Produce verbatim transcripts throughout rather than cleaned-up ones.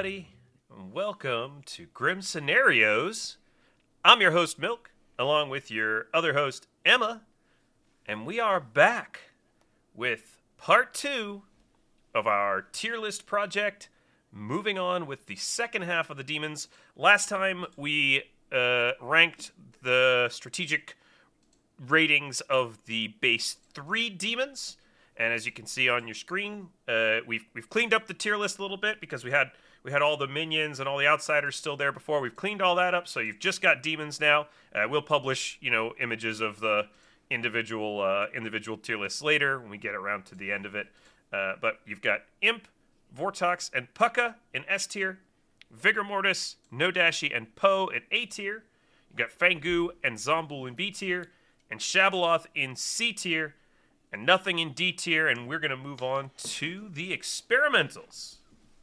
everybody. Welcome to Grim Scenarios. I'm your host, Milk, along with your other host, Emma, and we are back with part two of our tier list project, moving on with the second half of the demons. Last time, we uh, ranked the strategic ratings of the base three demons. And as you can see on your screen, uh, we've we've cleaned up the tier list a little bit because we had we had all the minions and all the outsiders still there before. We've cleaned all that up, so you've just got demons now. Uh, we'll publish you know images of the individual uh, individual tier lists later when we get around to the end of it. Uh, but you've got Imp, Vortox, and Pucka in S tier, Vigor Mortis, Nodashi, and Poe in A tier. You've got Fangu and Zombuul in B tier, and Shabaloth in C tier. And nothing in D tier, and we're going to move on to the experimentals.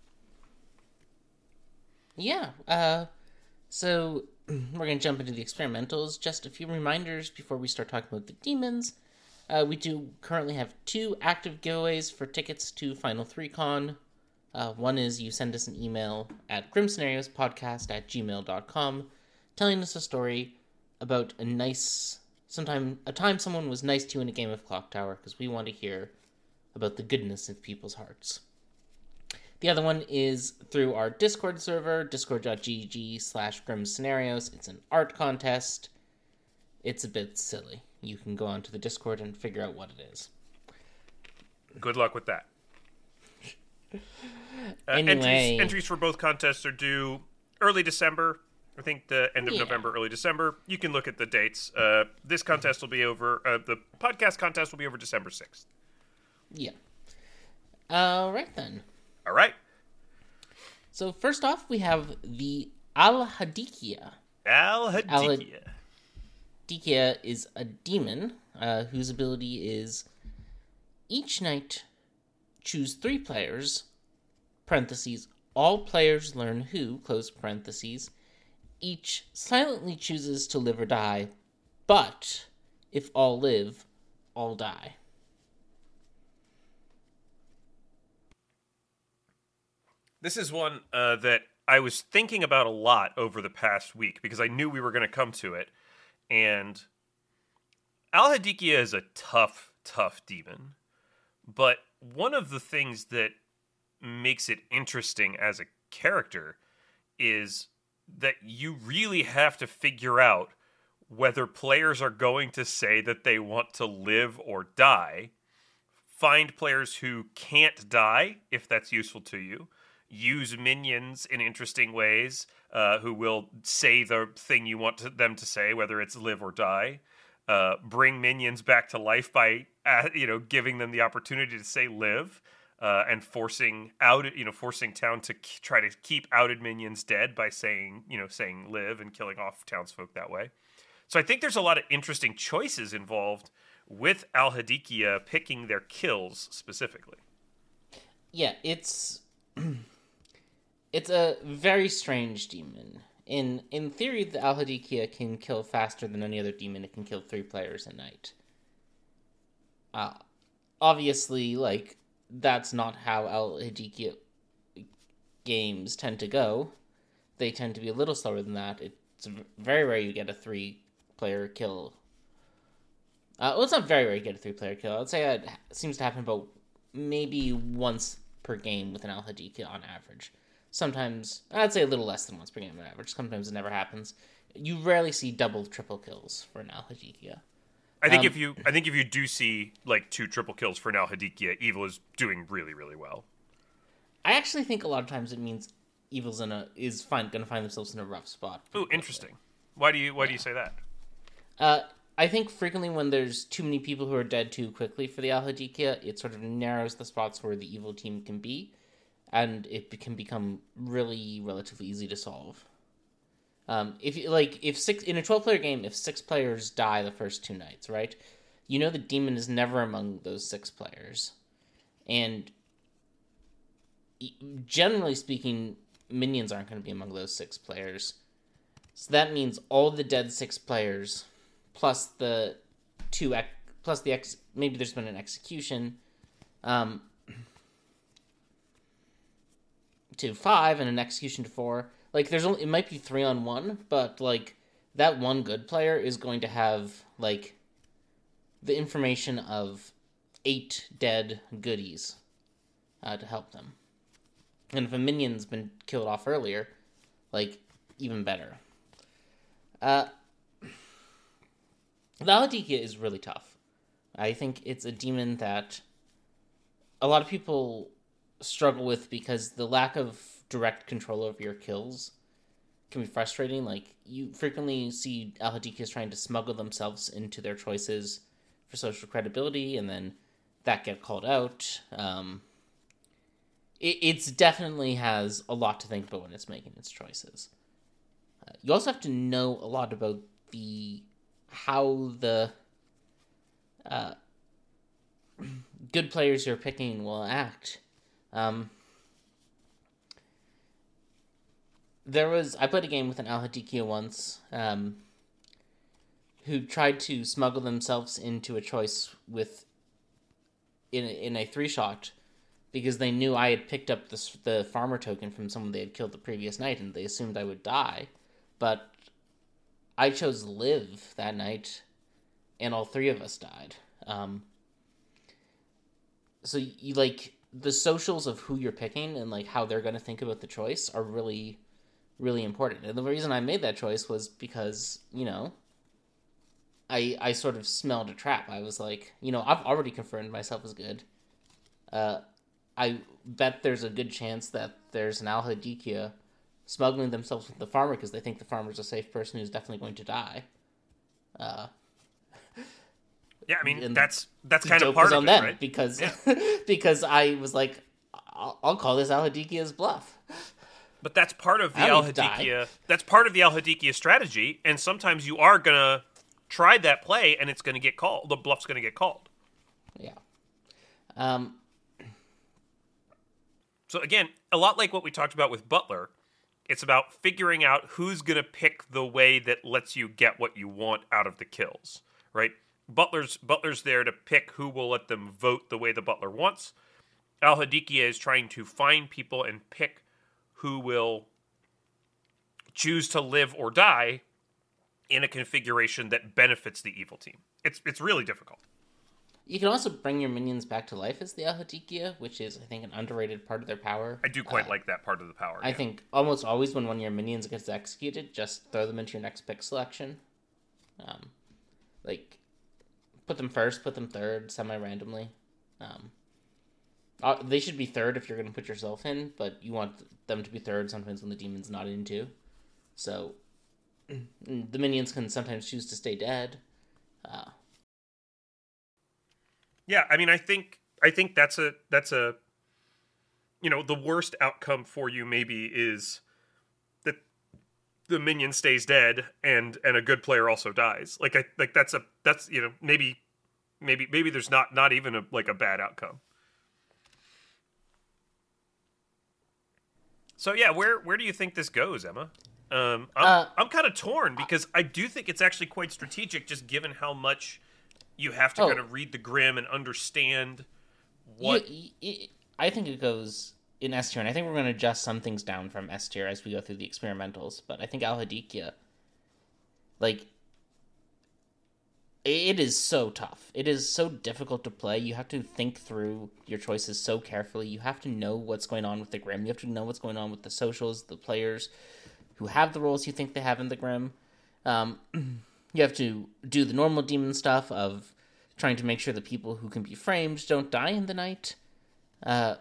Yeah, uh, so we're going to jump into the experimentals. Just a few reminders before we start talking about the demons. Uh, we do currently have two active giveaways for tickets to Final three Con. Uh, one is you send us an email at grimscenariospodcast at gmail dot com telling us a story about a nice... Sometime a time someone was nice to you in a game of Clock Tower, because we want to hear about the goodness of people's hearts. The other one is through our Discord server, discord.gg slash grim scenarios. It's an art contest. It's a bit silly. You can go onto the Discord and figure out what it is. Good luck with that. uh, Anyway. entries, entries for both contests are due early December. I think the end of yeah. November, early December. You can look at the dates. Uh, this contest will be over, uh, the podcast contest will be over December sixth. Yeah. All right, then. All right. So, first off, we have the Al-Hadikia. Al-Hadikia. Al-Hadikia is a demon uh, whose ability is each night choose three players, parentheses, all players learn who, close parentheses, each silently chooses to live or die, but if all live, all die. This is one uh, that I was thinking about a lot over the past week because I knew we were going to come to it. And Al-Hadikia is a tough, tough demon. But one of the things that makes it interesting as a character is that you really have to figure out whether players are going to say that they want to live or die, find players who can't die, if that's useful to you, use minions in interesting ways, uh, who will say the thing you want to, them to say, whether it's live or die, uh, bring minions back to life by, uh, you know, giving them the opportunity to say live, Uh, and forcing out, you know, forcing town to k- try to keep outed minions dead by saying, you know, saying live and killing off townsfolk that way. So I think there's a lot of interesting choices involved with Al-Hadikia picking their kills specifically. Yeah, it's it's a very strange demon. In in theory, the Al-Hadikia can kill faster than any other demon. It can kill three players a night. Uh, obviously, like, that's not how Al-Hadikia games tend to go. They tend to be a little slower than that. It's very rare you get a three-player kill. Uh, well, it's not very rare you get a three-player kill. I'd say it seems to happen about maybe once per game with an Al-Hadikia on average. Sometimes, I'd say a little less than once per game on average. Sometimes it never happens. You rarely see double, triple kills for an Al-Hadikia. I think Um, if you, I think if you do see like two triple kills for an Al-Hadikia, Evil is doing really, really well. I actually think a lot of times it means Evil's in a is find going to find themselves in a rough spot. Oh, interesting. Why do you, why Yeah. do you say that? Uh, I think frequently when there's too many people who are dead too quickly for the Al-Hadikia, it sort of narrows the spots where the Evil team can be, and it be- can become really relatively easy to solve. Um, if you like, if six in a twelve-player game, if six players die the first two nights, right? You know the demon is never among those six players, and generally speaking, minions aren't going to be among those six players. So that means all the dead six players, plus the two, ex- plus the ex. Maybe there's been an execution. Um, to five and an execution to four. Like, there's only, it might be three on one, but, like, that one good player is going to have, like, the information of eight dead goodies uh, to help them. And if a minion's been killed off earlier, like, even better. Uh, the Aladikia is really tough. I think it's a demon that a lot of people struggle with because the lack of direct control over your kills can be frustrating. Like, you frequently see Aladikias trying to smuggle themselves into their choices for social credibility, and then that get called out. Um, it it's definitely has a lot to think about when it's making its choices. Uh, you also have to know a lot about the how the uh, good players you're picking will act. Um, there was I played a game with an Alhadikia once, um, who tried to smuggle themselves into a choice with in a, in a three shot because they knew I had picked up the the farmer token from someone they had killed the previous night, and they assumed I would die, but I chose live that night, and all three of us died. Um, so you like the socials of who you're picking and like how they're going to think about the choice are really, really important. And the reason I made that choice was because, you know, I I sort of smelled a trap. I was like, you know, I've already confirmed myself as good. Uh, I bet there's a good chance that there's an Alhadikia smuggling themselves with the farmer because they think the farmer's a safe person who's definitely going to die. Uh, yeah, I mean that's that's kind of joke part was of on it, them right? because Yeah. because I was like, I'll, I'll call this Alhadikia's bluff. But that's part of the I don't need to Alhadikia. That's part of the Alhadikia strategy, and sometimes you are gonna try that play, and it's gonna get called. The bluff's gonna get called. Yeah. Um. So again, a lot like what we talked about with Butler, it's about figuring out who's gonna pick the way that lets you get what you want out of the kills, right? Butler's Butler's there to pick who will let them vote the way the Butler wants. Alhadikia is trying to find people and pick who will choose to live or die in a configuration that benefits the evil team. It's it's really difficult. You can also bring your minions back to life as the Alhadikia, which is, I think, an underrated part of their power. I do quite uh, like that part of the power. I yeah. think almost always when one of your minions gets executed, just throw them into your next pick selection. Um, like, put them first, put them third, semi-randomly. Um, uh, they should be third if you're going to put yourself in, but you want them to be third sometimes when the demon's not in too. So, the minions can sometimes choose to stay dead. Uh, Yeah, I mean, I think I think that's a that's a you know the worst outcome for you maybe is that the minion stays dead and and a good player also dies. Like I like that's a that's you know maybe maybe maybe there's not not even a like a bad outcome. So yeah, where where do you think this goes, Emma? Um, I'm Uh, I'm kind of torn because I do think it's actually quite strategic, just given how much you have to Oh. kind of read the Grim and understand what. You, you, I think it goes in S tier, and I think we're going to adjust some things down from S tier as we go through the experimentals. But I think Alhadikia, like, it is so tough. It is so difficult to play. You have to think through your choices so carefully. You have to know what's going on with the Grim. You have to know what's going on with the socials, the players who have the roles you think they have in the Grim. Um, you have to do the normal demon stuff of trying to make sure the people who can be framed don't die in the night. Uh,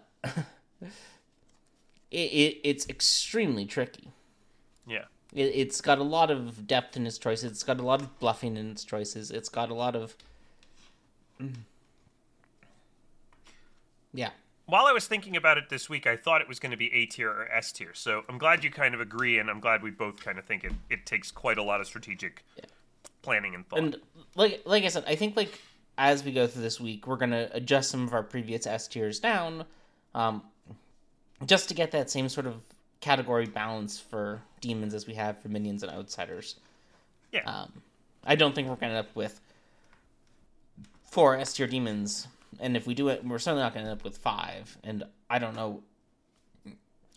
it, it it's extremely tricky. Yeah. It, it's got a lot of depth in its choices. It's got a lot of bluffing in its choices. It's got a lot of... Yeah. While I was thinking about it this week, I thought it was going to be A tier or S tier. So I'm glad you kind of agree, and I'm glad we both kind of think it, it takes quite a lot of strategic Yeah. planning and thought. And like like I said, I think like as we go through this week, we're gonna adjust some of our previous S tiers down, um, just to get that same sort of category balance for demons as we have for minions and outsiders. Yeah. Um, I don't think we're gonna end up with four S tier demons, and if we do it, we're certainly not gonna end up with five. And I don't know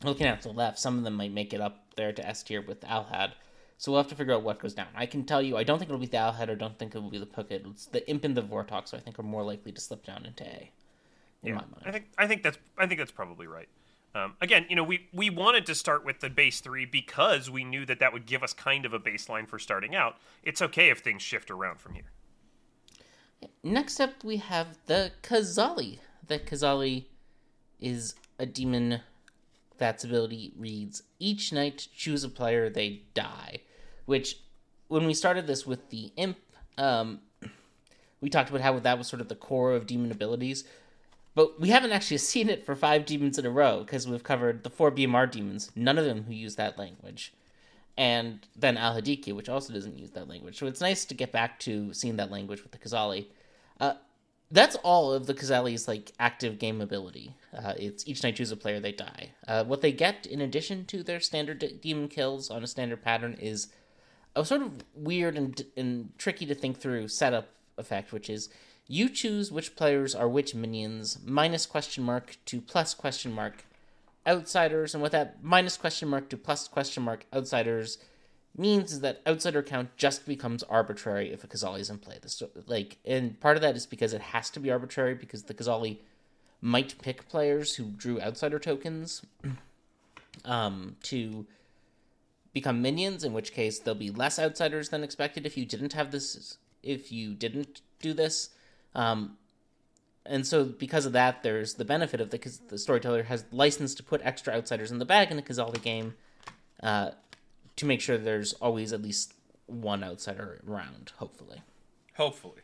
looking at the left, some of them might make it up there to S tier with Alhad. So we'll have to figure out what goes down. I can tell you, I don't think it'll be the Alhad, or don't think it'll be the Pukit. It's the Imp and the Vortox, I think, are more likely to slip down into A. In yeah, my mind. I think I think that's I think that's probably right. Um, again, you know, we we wanted to start with the base three because we knew that that would give us kind of a baseline for starting out. It's okay if things shift around from here. Next up, we have the Kazali. The Kazali is a demon that's ability reads, each night choose a player, they die. Which, when we started this with the Imp, um, we talked about how that was sort of the core of demon abilities. But we haven't actually seen it for five demons in a row, because we've covered the four B M R demons, none of them who use that language. And then Al-Hadikia, which also doesn't use that language. So it's nice to get back to seeing that language with the Kazali. Uh, that's all of the Kazali's like active game ability. Uh, it's each night choose a player, they die. Uh, what they get in addition to their standard de- demon kills on a standard pattern is a sort of weird and, and tricky to think through setup effect, which is you choose which players are which minions, minus question mark to plus question mark outsiders, and what that minus question mark to plus question mark outsiders means is that outsider count just becomes arbitrary if a Kazali is in play. This, like, and part of that is because it has to be arbitrary because the Kazali might pick players who drew outsider tokens um, to become minions, in which case there'll be less outsiders than expected if you didn't have this, if you didn't do this. Um, and so because of that, there's the benefit of the, the storyteller has license to put extra outsiders in the bag in a Kazali game, uh, to make sure there's always at least one outsider around, hopefully. Hopefully.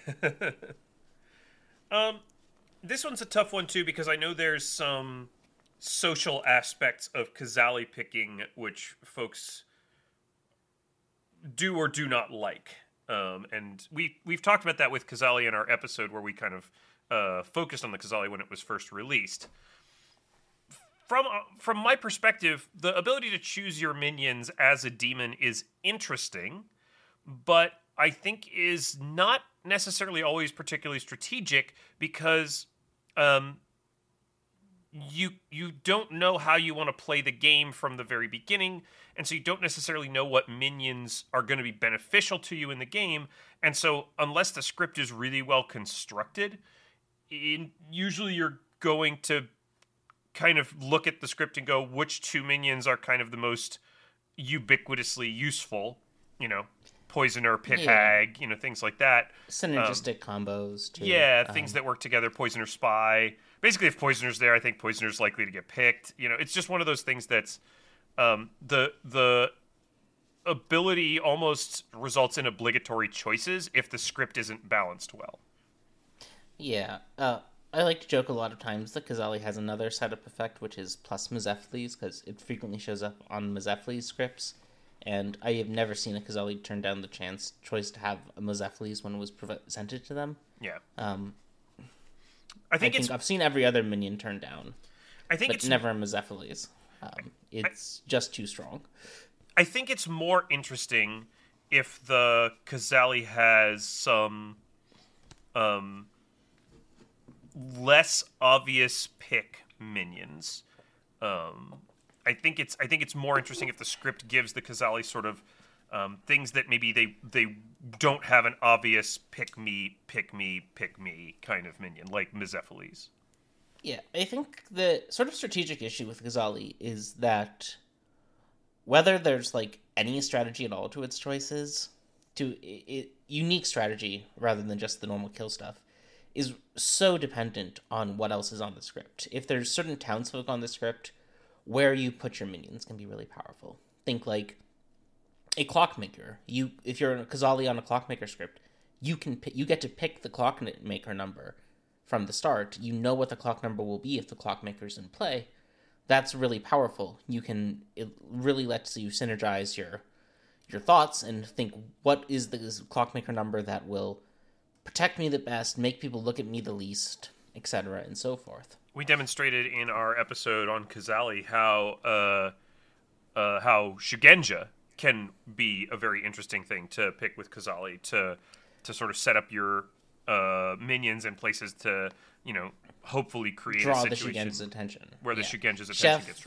um, this one's a tough one, too, because I know there's some social aspects of Kazali picking which folks do or do not like. Um, and we, we've talked about that with Kazali in our episode where we kind of uh, focused on the Kazali when it was first released. From uh, from my perspective, the ability to choose your minions as a demon is interesting, but I think is not necessarily always particularly strategic because um, you you don't know how you want to play the game from the very beginning, and so you don't necessarily know what minions are going to be beneficial to you in the game, and so unless the script is really well constructed, in, usually you're going to kind of look at the script and go, which two minions are kind of the most ubiquitously useful, you know, Poisoner, Pit Yeah. Hag, you know, things like that. Synergistic Um, combos, too. yeah, Um, things that work together, Poisoner, Spy. Basically, if Poisoner's there, I think Poisoner's likely to get picked. You know, it's just one of those things that's um, the the ability almost results in obligatory choices if the script isn't balanced well. Yeah. Uh, I like to joke a lot of times that Kazali has another setup effect, which is plus Mazephiles, because it frequently shows up on Mazephiles scripts. And I have never seen a Kazali turn down the chance choice to have a Mazephiles when it was presented to them. Yeah. Um, I I think think it's I've seen every other minion turn down, I think but it's never a Mazephiles. Um, it's just too strong. I think it's more interesting if the Kazali has some um, less obvious pick minions. Um, I think it's I think it's more interesting if the script gives the Kazali sort of um, things that maybe they they don't have an obvious pick me, pick me, pick me kind of minion like Mazephiles. Yeah, I think the sort of strategic issue with Kazali is that whether there's like any strategy at all to its choices, to it, it, unique strategy rather than just the normal kill stuff, is so dependent on what else is on the script. If there's certain townsfolk on the script, where you put your minions can be really powerful. Think like a clockmaker. You, if you're a Kazali on a clockmaker script, you can you get to pick the clockmaker number from the start. You know what the clock number will be if the clockmaker's in play. That's really powerful. You can it really lets you synergize your your thoughts and think what is the clockmaker number that will protect me the best, make people look at me the least, et cetera, and so forth. We demonstrated in our episode on Kazali how uh, uh, how Shugenja can be a very interesting thing to pick with Kazali to to sort of set up your uh, minions in places to, you know, hopefully create Draw a the situation Shugenja's attention. where the Yeah. Shugenja's attention Chef, gets drawn.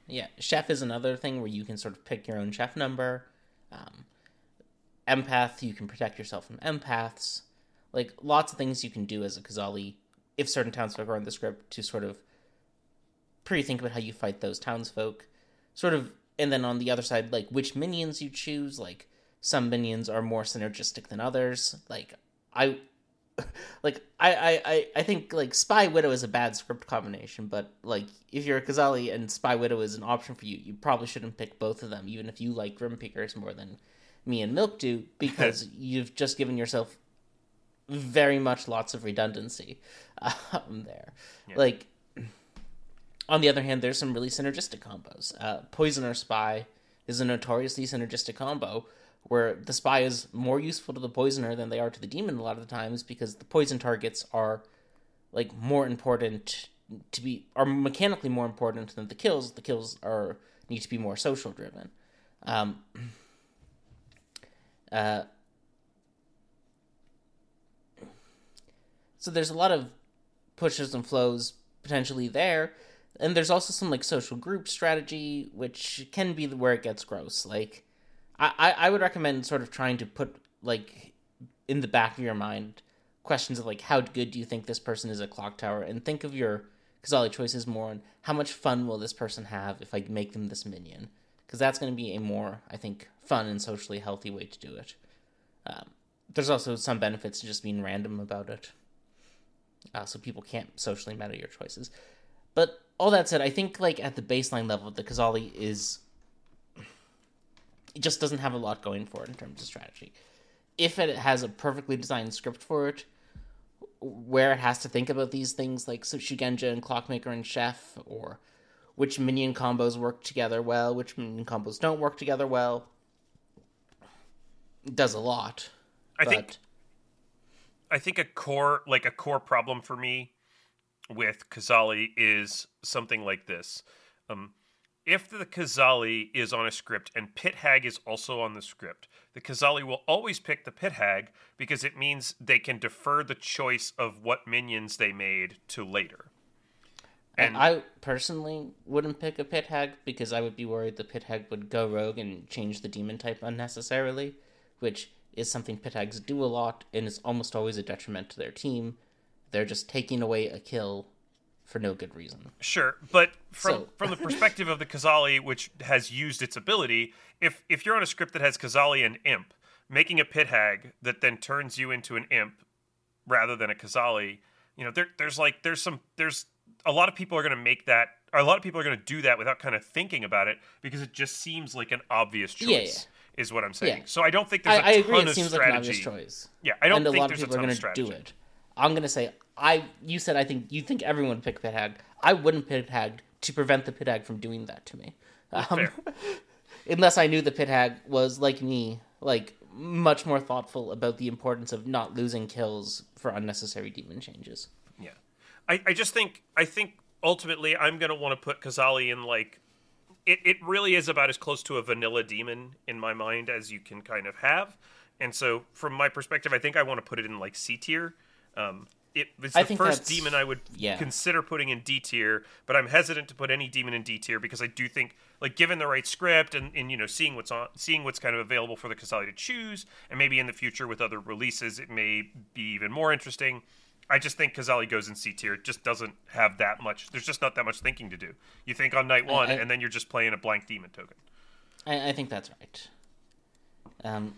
Yeah, chef is another thing where you can sort of pick your own chef number. Um, empath, you can protect yourself from empaths. Like, lots of things you can do as a Kazali, if certain townsfolk are in the script, to sort of pre-think about how you fight those townsfolk. Sort of, and then on the other side, like, which minions you choose. Like, some minions are more synergistic than others. Like, I... Like, I, I, I, I think, like, Spy Widow is a bad script combination, but, like, if you're a Kazali and Spy Widow is an option for you, you probably shouldn't pick both of them, even if you like Grim Pickers more than me and Milk do, because you've just given yourself very much lots of redundancy um, there. Yeah. Like, on the other hand, there's some really synergistic combos. Uh, Poisoner Spy is a notoriously synergistic combo, where the spy is more useful to the poisoner than they are to the demon a lot of the times, because the poison targets are, like, more important to be, are mechanically more important than the kills. The kills are, need to be more social driven. Um, uh, so there's a lot of pushes and flows potentially there, and there's also some, like, social group strategy, which can be where it gets gross. Like, I, I would recommend sort of trying to put, like, in the back of your mind questions of, like, how good do you think this person is at Clock Tower, and think of your Kazali choices more on how much fun will this person have if I make them this minion, because that's going to be a more, I think, fun and socially healthy way to do it. Um, there's also some benefits to just being random about it, uh, so people can't socially meta your choices. But all that said, I think, like, at the baseline level, the Kazali is... it just doesn't have a lot going for it in terms of strategy. If it has a perfectly designed script for it, where it has to think about these things like Shugenja and Clockmaker and Chef, or which minion combos work together well, which minion combos don't work together well, it does a lot. I but... think I think a core like a core problem for me with Kazali is something like this. Um If the Kazali is on a script and Pit Hag is also on the script, the Kazali will always pick the Pit Hag because it means they can defer the choice of what minions they made to later. And I personally wouldn't pick a Pit Hag because I would be worried the Pit Hag would go rogue and change the demon type unnecessarily, which is something Pit Hags do a lot and is almost always a detriment to their team. They're just taking away a kill for no good reason. Sure, but from so. from the perspective of the Kazali, which has used its ability, if if you're on a script that has Kazali and Imp, making a Pit Hag that then turns you into an Imp rather than a Kazali, you know, there there's like there's some there's a lot of people are going to make that, or a lot of people are going to do that without kind of thinking about it because it just seems like an obvious choice. Yeah, yeah. Is what I'm saying. Yeah. So I don't think there's a I, I ton agree, of it seems strategy. Like an obvious choice. Yeah, I don't and think a lot there's of people a ton are of strategy. Do it. I'm gonna say I. You said I think you think everyone would pick Pit Hag. I wouldn't Pit Hag to prevent the Pit Hag from doing that to me, um, unless I knew the Pit Hag was like me, like much more thoughtful about the importance of not losing kills for unnecessary demon changes. Yeah, I, I just think I think ultimately I'm gonna want to put Kazali in like it. It really is about as close to a vanilla demon in my mind as you can kind of have, and so from my perspective, I think I want to put it in like C tier. Um, it, it's the first demon I would yeah. consider putting in D tier, but I'm hesitant to put any demon in D tier because I do think, like, given the right script and, and you know, seeing what's on, seeing what's kind of available for the Kazali to choose, and maybe in the future with other releases, it may be even more interesting. I just think Kazali goes in C tier. It just doesn't have that much. There's just not that much thinking to do. You think on night one, I, I, and then you're just playing a blank demon token. I, I think that's right. Um,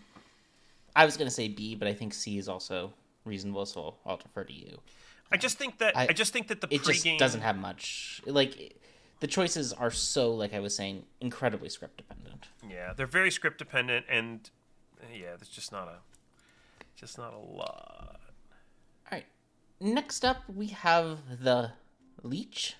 I was going to say B, but I think C is also reasonable, so I'll defer to you. I just think that I, I just think that the it pregame just doesn't have much. Like, the choices are so, like I was saying, incredibly script dependent. Yeah, they're very script dependent, and yeah, there's just not a just not a lot. All right, next up we have the Leech.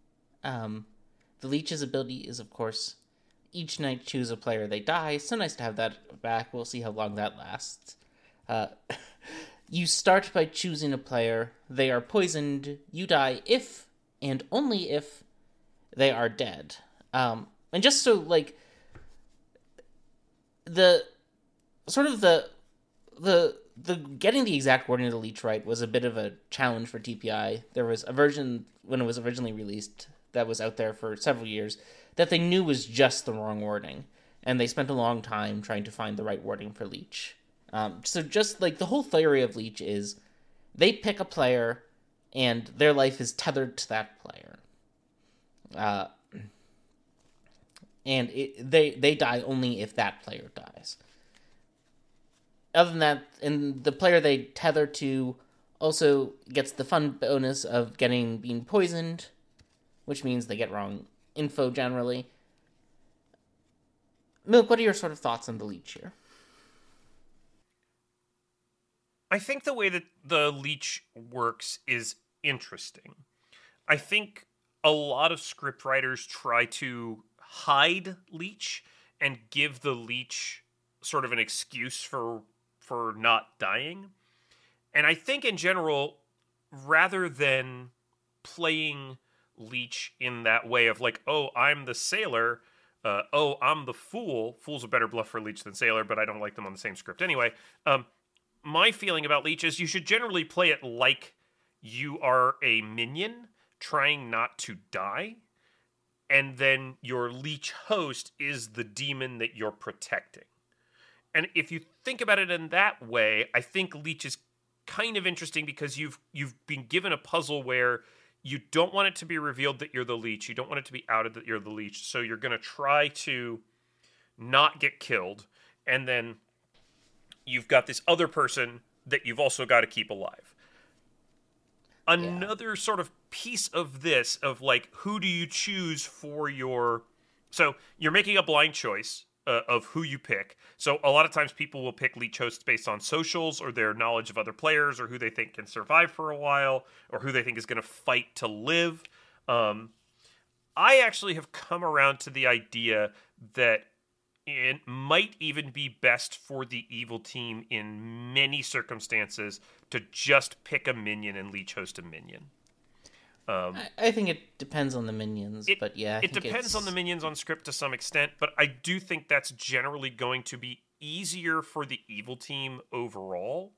Um, the Leech's ability is, of course, each night choose a player they die. So nice to have that back. We'll see how long that lasts. Uh, you start by choosing a player. They are poisoned. You die if and only if they are dead. Um, and just so, like, the sort of the the the getting the exact wording of the Leech right was a bit of a challenge for T P I. There was a version when it was originally released that was out there for several years that they knew was just the wrong wording, and they spent a long time trying to find the right wording for Leech. Um, so just like the whole theory of Leech is they pick a player and their life is tethered to that player. Uh, and it, they they die only if that player dies. Other than that, and the player they tether to also gets the fun bonus of getting being poisoned, which means they get wrong info generally. Milk, what are your sort of thoughts on the Leech here? I think the way that the Leech works is interesting. I think a lot of scriptwriters try to hide Leech and give the Leech sort of an excuse for for not dying. And I think in general, rather than playing Leech in that way of like, oh, I'm the sailor, uh, oh, I'm the fool. Fool's a better bluff for Leech than sailor, but I don't like them on the same script anyway. Um, my feeling about Leech is you should generally play it like you are a minion trying not to die, and then your Leech host is the demon that you're protecting. And if you think about it in that way, I think Leech is kind of interesting because you've you've been given a puzzle where you don't want it to be revealed that you're the Leech. You don't want it to be outed that you're the Leech. So you're going to try to not get killed. And then you've got this other person that you've also got to keep alive. Another yeah. sort of piece of this, of like, who do you choose for your... So you're making a blind choice uh, of who you pick. So a lot of times people will pick Leech hosts based on socials or their knowledge of other players or who they think can survive for a while or who they think is going to fight to live. Um, I actually have come around to the idea that it might even be best for the evil team in many circumstances to just pick a minion and Leech host a minion. Um, I, I think it depends on the minions, it, but yeah. I it think depends it's... on the minions on script to some extent, but I do think that's generally going to be easier for the evil team overall.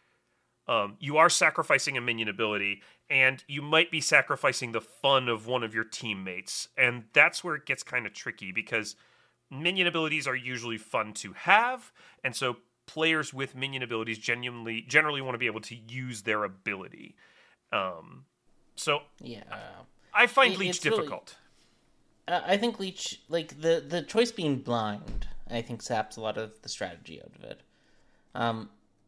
Um, you are sacrificing a minion ability, and you might be sacrificing the fun of one of your teammates, and that's where it gets kind of tricky, because minion abilities are usually fun to have, and so players with minion abilities genuinely generally want to be able to use their ability. Um, so yeah, I find it, Leech difficult. Really, uh, I think Leech, like the the choice being blind, I think saps a lot of the strategy out of it. Um,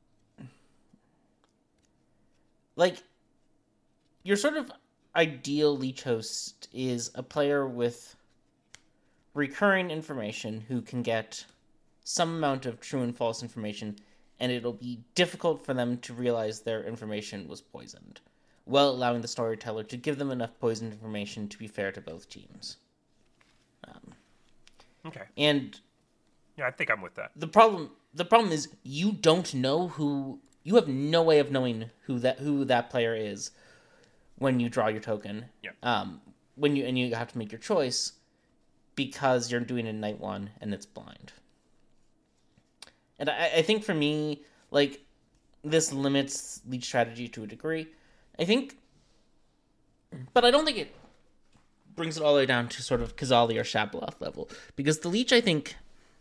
like your sort of ideal Leech host is a player with recurring information who can get some amount of true and false information, and it'll be difficult for them to realize their information was poisoned, while allowing the storyteller to give them enough poisoned information to be fair to both teams. Um, okay. And yeah, I think I'm with that. The problem, the problem is you don't know who. You have no way of knowing who that who that player is when you draw your token. Yeah. Um. When you and you have to make your choice, because you're doing it in night one and it's blind. And I, I think for me, like, this limits Leech strategy to a degree. I think, but I don't think it brings it all the way down to sort of Kazali or Shabaloth level, because the Leech, I think,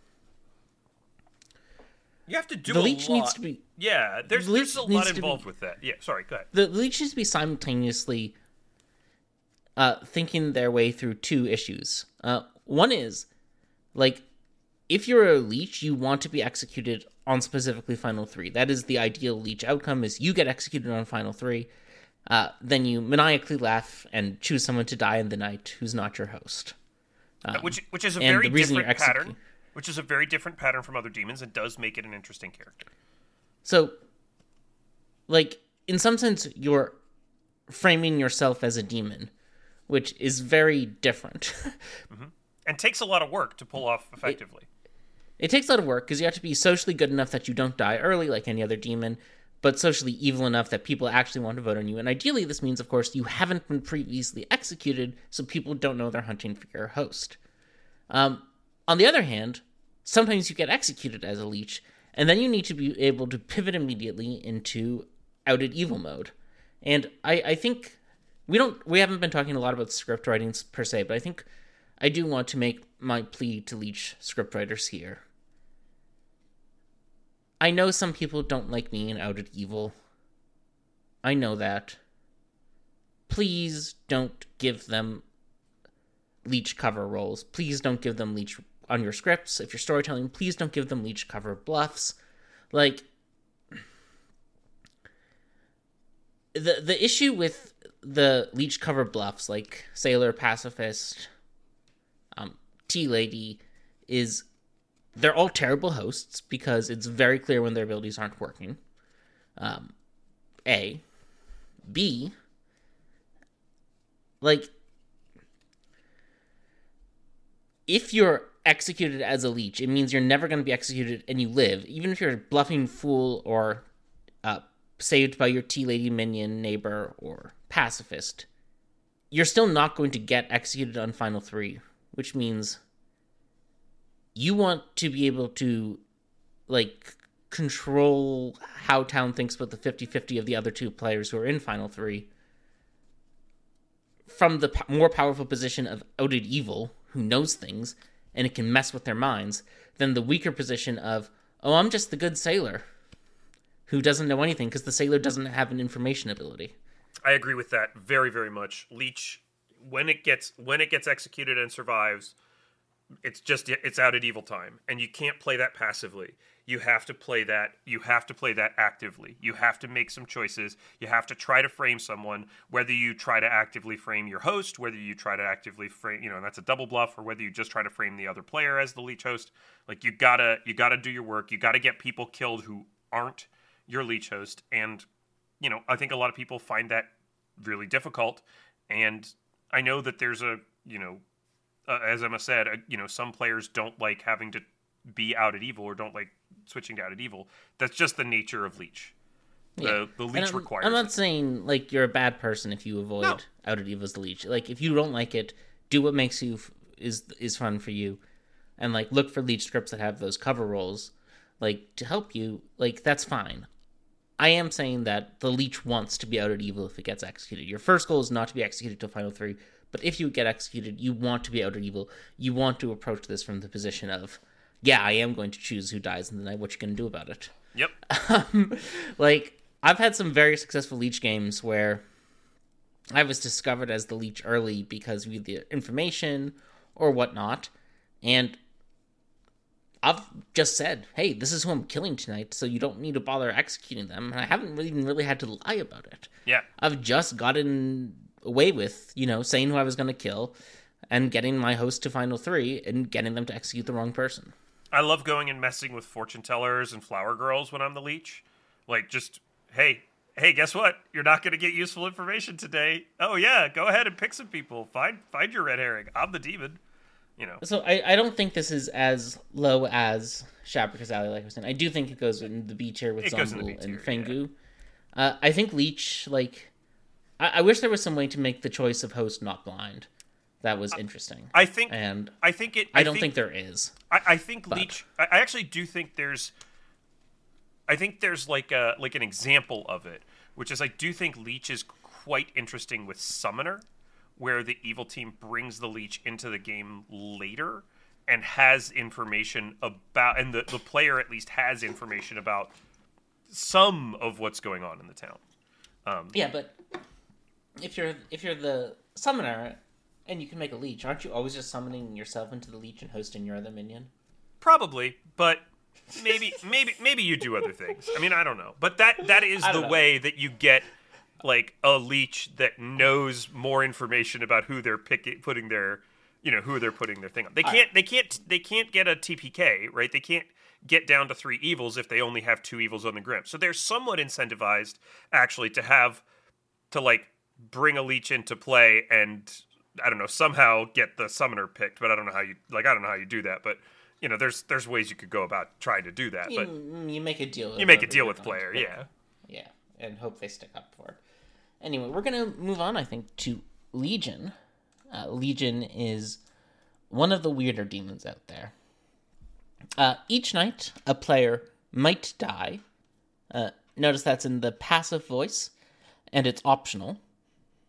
you have to do the a Leech lot. needs to be yeah. There's the there's a lot involved be, with that. Yeah, sorry, go ahead. The Leech needs to be simultaneously uh, thinking their way through two issues. Uh, one is, like, if you're a Leech, you want to be executed on specifically Final Three. That is the ideal Leech outcome: is you get executed on Final Three, uh, then you maniacally laugh and choose someone to die in the night who's not your host. Um, which which is a very different execu- pattern. Which is a very different pattern from other demons and does make it an interesting character. So, like, in some sense, you're framing yourself as a demon, which is very different. mm-hmm. And takes a lot of work to pull off effectively. It, it takes a lot of work, because you have to be socially good enough that you don't die early like any other demon, but socially evil enough that people actually want to vote on you. And ideally, this means, of course, you haven't been previously executed, so people don't know they're hunting for your host. Um... On the other hand, sometimes you get executed as a Leech, and then you need to be able to pivot immediately into outed evil mode. And I, I think we don't we haven't been talking a lot about script writings per se, but I think I do want to make my plea to Leech scriptwriters here. I know some people don't like me in Outed Evil. I know that. Please don't give them Leech cover roles. Please don't give them Leech on your scripts. If you're storytelling, please don't give them Leech cover bluffs. Like, the the issue with the Leech cover bluffs, like Sailor, Pacifist, um, Tea-Lady, is they're all terrible hosts because it's very clear when their abilities aren't working. Um, A. B. Like, if you're executed as a leech, it means you're never going to be executed and you live. Even if you're bluffing Fool or uh, saved by your Tea-Lady minion, neighbor, or pacifist, you're still not going to get executed on Final Three, which means you want to be able to, like, control how town thinks about the fifty-fifty of the other two players who are in Final Three from the p- more powerful position of Outed Evil, who knows things, and it can mess with their minds, than the weaker position of, oh, I'm just the good sailor, who doesn't know anything because the sailor doesn't have an information ability. I agree with that very, very much. Leech, when it gets when it gets executed and survives, it's just it's Outed Evil time, and you can't play that passively. You have to play that. You have to play that actively. You have to make some choices. You have to try to frame someone. Whether you try to actively frame your host, whether you try to actively frame, you know, and that's a double bluff, or whether you just try to frame the other player as the leech host. Like, you gotta you gotta do your work. You gotta get people killed who aren't your leech host. And, you know, I think a lot of people find that really difficult. And I know that there's a, you know, uh, as Emma said, uh, you know, some players don't like having to be Outed Evil or don't like switching to Outed Evil. That's just the nature of Leech. The, yeah. the Leech I'm, requires I'm not it. saying, like, you're a bad person if you avoid No. Outed Evil as the Leech. Like, if you don't like it, do what makes you f- is is fun for you. And, like, look for Leech scripts that have those cover roles, like, to help you. Like, that's fine. I am saying that the Leech wants to be Outed Evil if it gets executed. Your first goal is not to be executed till Final Three, but if you get executed, you want to be Outed Evil. You want to approach this from the position of, yeah, I am going to choose who dies in the night. What you going to do about it? Yep. Um, like, I've had some very successful Leech games where I was discovered as the Leech early because we had the information or whatnot, and I've just said, hey, this is who I'm killing tonight, so you don't need to bother executing them, and I haven't really, even really had to lie about it. Yeah. I've just gotten away with, you know, saying who I was going to kill and getting my host to Final Three and getting them to execute the wrong person. I love going and messing with fortune tellers and flower girls when I'm the Leech. Like, just, hey, hey, guess what? You're not going to get useful information today. Oh, yeah, go ahead and pick some people. Find find your red herring. I'm the demon. You know. So I, I don't think this is as low as Shabrika's Alley, like I was saying. I do think it goes in the B tier with It goes in the Zongul B tier, and Fengu. yeah. Uh, I think Leech, like... I, I wish there was some way to make the choice of host not blind. That was interesting. I think... And I think it... I, I don't think, think there is. I, I think but. Leech... I, I actually do think there's... I think there's like a like an example of it, which is I do think Leech is quite interesting with Summoner, where the evil team brings the Leech into the game later and has information about, and the, the player at least has information about some of what's going on in the town. Um, Yeah, but if you're if you're the summoner and you can make a Leech, aren't you always just summoning yourself into the Leech and hosting your other minion? Probably, but maybe maybe maybe you do other things. I mean, I don't know. But that that is I the don't know. way that you get like a Leech that knows more information about who they're picking, putting their, you know, who they're putting their thing on. They All can't right. they can't they can't get a T P K, right? They can't get down to three evils if they only have two evils on the Grim. So they're somewhat incentivized actually to have to like bring a Leech into play and I don't know, somehow get the summoner picked, but I don't know how you like I don't know how you do that, but you know, there's there's ways you could go about trying to do that, You, but mm, you make a deal with you make a whoever deal you're with going to player, pick. yeah. Yeah, and hope they stick up for it. Anyway, we're going to move on, I think, to Legion. Uh, Legion is one of the weirder demons out there. Uh, each night, a player might die. Uh, notice that's in the passive voice, and it's optional.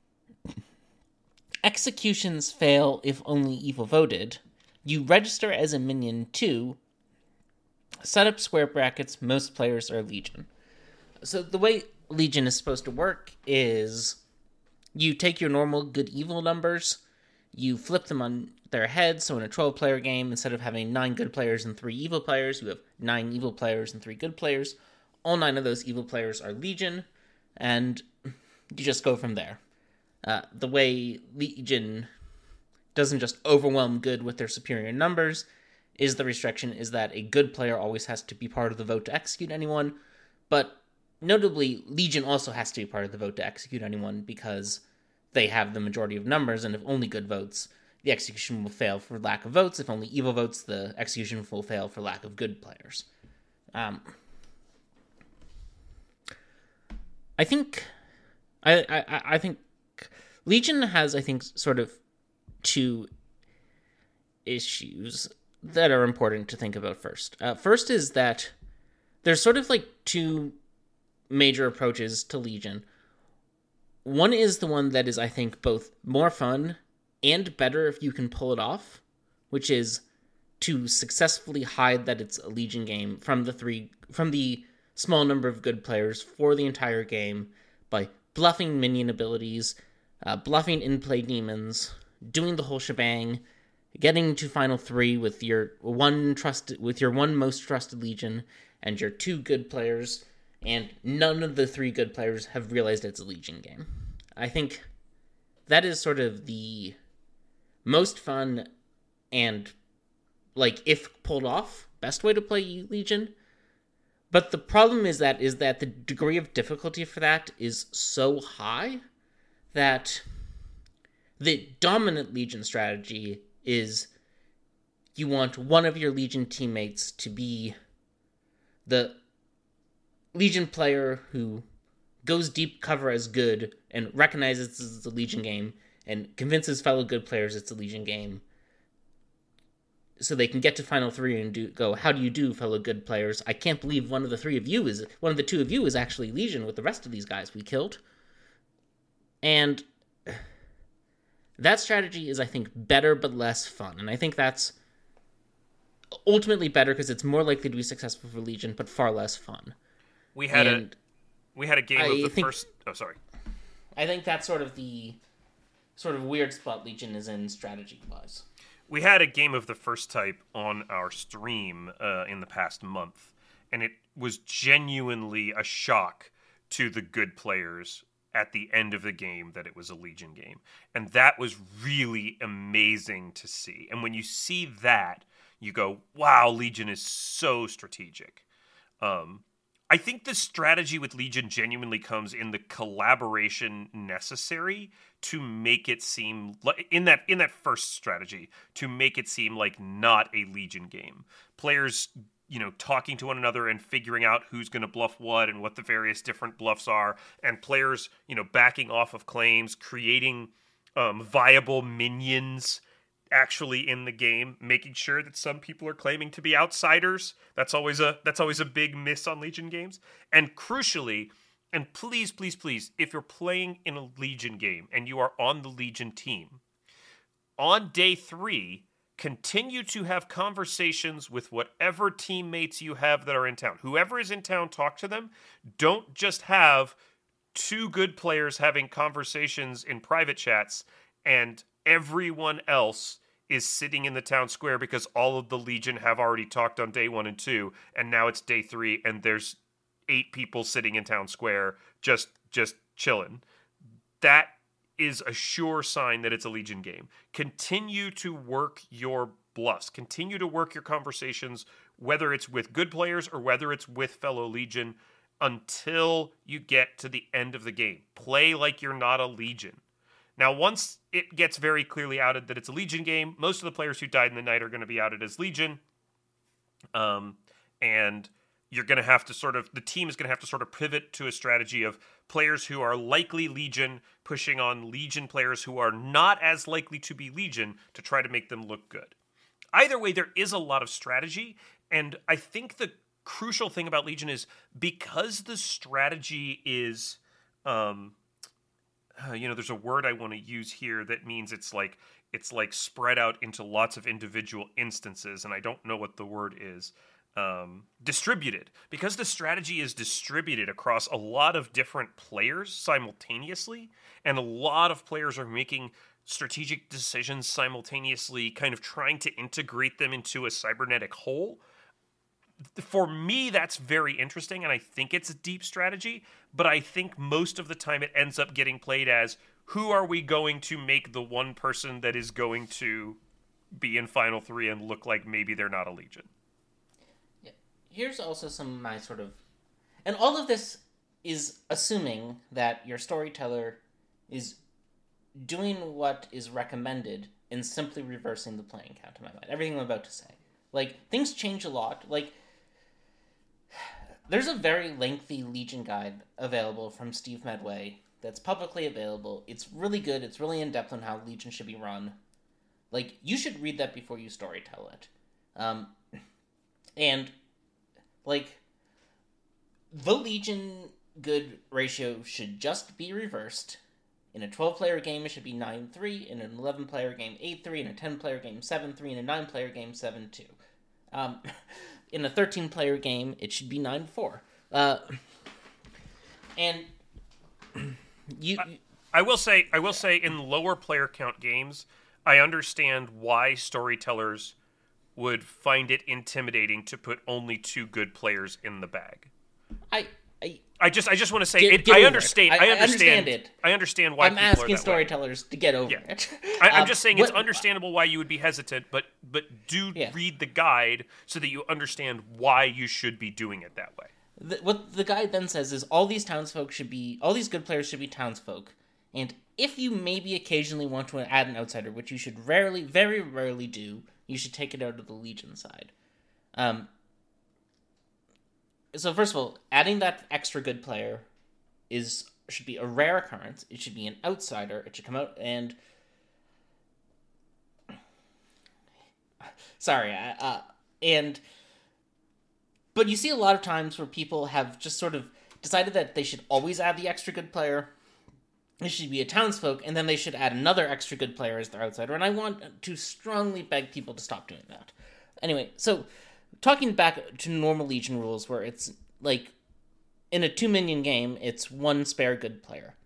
Executions fail if only evil voted. You register as a minion too. Set up square brackets, most players are Legion. So the way Legion is supposed to work is you take your normal good evil numbers, you flip them on their heads, so in a twelve-player game, instead of having nine good players and three evil players, you have nine evil players and three good players. All nine of those evil players are Legion, and you just go from there. Uh, the way Legion doesn't just overwhelm good with their superior numbers is the restriction is that a good player always has to be part of the vote to execute anyone, but notably, Legion also has to be part of the vote to execute anyone because they have the majority of numbers, and if only good votes, the execution will fail for lack of votes. If only evil votes, the execution will fail for lack of good players. Um, I think, I, I I think Legion has, I think, sort of two issues that are important to think about first. Uh, first is that there's sort of like two major approaches to Legion. One is the one that is, I think, both more fun and better if you can pull it off, which is to successfully hide that it's a Legion game from the three from the small number of good players for the entire game by bluffing minion abilities, uh, bluffing in-play demons, doing the whole shebang, getting to final three with your one trusted with your one most trusted Legion and your two good players, and none of the three good players have realized it's a Legion game. I think that is sort of the most fun and, like, if pulled off, best way to play Legion. But the problem is that is that the degree of difficulty for that is so high that the dominant Legion strategy is you want one of your Legion teammates to be the Legion player who goes deep cover as good and recognizes this is a Legion game and convinces fellow good players it's a Legion game so they can get to final three and do go, how do you do, fellow good players? I can't believe one of the three of you is, one of the two of you is actually Legion with the rest of these guys we killed. And that strategy is, I think, better but less fun. And I think that's ultimately better because it's more likely to be successful for Legion, but far less fun. We had and a we had a game I of the think, first. Oh, sorry. I think that's sort of the sort of weird spot Legion is in strategy-wise. We had a game of the first type on our stream uh, in the past month, and it was genuinely a shock to the good players at the end of the game that it was a Legion game. And that was really amazing to see. And when you see that, you go, wow, Legion is so strategic. Um, I think the strategy with Legion genuinely comes in the collaboration necessary to make it seem like, in that in that first strategy, to make it seem like not a Legion game. Players, you know, talking to one another and figuring out who's going to bluff what and what the various different bluffs are, and players, you know, backing off of claims, creating um, viable minions actually in the game, making sure that some people are claiming to be outsiders. That's always a that's always a big miss on Legion games. And crucially, and please, please, please, if you're playing in a Legion game and you are on the Legion team, on day three, continue to have conversations with whatever teammates you have that are in town. Whoever is in town, talk to them. Don't just have two good players having conversations in private chats and everyone else is sitting in the town square because all of the Legion have already talked on day one and two, and now it's day three, and there's eight people sitting in town square just just chilling. That is a sure sign that it's a Legion game. Continue to work your bluffs. Continue to work your conversations, whether it's with good players or whether it's with fellow Legion, until you get to the end of the game. Play like you're not a Legion. Now, once it gets very clearly outed that it's a Legion game, most of the players who died in the night are going to be outed as Legion. Um, and you're going to have to sort of, the team is going to have to sort of pivot to a strategy of players who are likely Legion pushing on Legion players who are not as likely to be Legion to try to make them look good. Either way, there is a lot of strategy, and I think the crucial thing about Legion is because the strategy is... Um, uh, you know, there's a word I want to use here that means it's like it's like spread out into lots of individual instances, and I don't know what the word is. Um, distributed, because the strategy is distributed across a lot of different players simultaneously, and a lot of players are making strategic decisions simultaneously, kind of trying to integrate them into a cybernetic whole. For me, that's very interesting, and I think it's a deep strategy, but I think most of the time it ends up getting played as, who are we going to make the one person that is going to be in Final Three and look like maybe they're not a Legion? Yeah. Here's also some of my sort of... And all of this is assuming that your storyteller is doing what is recommended and simply reversing the playing count, in my mind. Everything I'm about to say. Like, things change a lot. Like, there's a very lengthy Legion guide available from Steve Medway that's publicly available. It's really good. It's really in-depth on how Legion should be run. Like, you should read that before you storytell it. Um, and, like, the Legion good ratio should just be reversed. In a twelve-player game, it should be nine three. In an eleven-player game, eight three. In a ten-player game, seven three. In a nine-player game, seven two. Um, in a thirteen-player game, it should be nine four. Uh, and you, I, I will say, I will say, in lower player count games, I understand why storytellers would find it intimidating to put only two good players in the bag. I, I, I just, I just want to say, get, it, get I over understand. it. I, I, I understand, understand it. I understand why I'm people asking are that storytellers way. to get over yeah. it. I, I'm um, just saying what, it's understandable why you would be hesitant, but but do yeah. read the guide so that you understand why you should be doing it that way. The, what the guide then says is all these townsfolk should be, all these good players should be townsfolk. And if you maybe occasionally want to add an outsider, which you should rarely, very rarely do, you should take it out of the Legion side. Um. So first of all, adding that extra good player is should be a rare occurrence. It should be an outsider. It should come out and... Sorry, uh, and... But you see a lot of times where people have just sort of decided that they should always add the extra good player. It should be a townsfolk, and then they should add another extra good player as their outsider. And I want to strongly beg people to stop doing that. Anyway, so talking back to normal Legion rules, where it's like in a two minion game, it's one spare good player.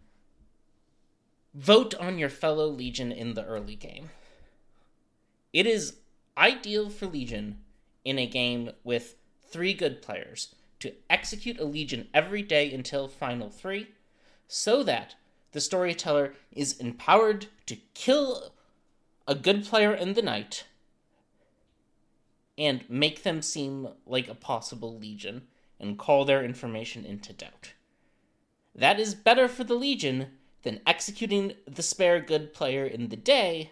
Vote on your fellow Legion in the early game. It is ideal for Legion in a game with three good players to execute a Legion every day until Final Three, so that the storyteller is empowered to kill a good player in the night and make them seem like a possible Legion and call their information into doubt. That is better for the Legion than executing the spare good player in the day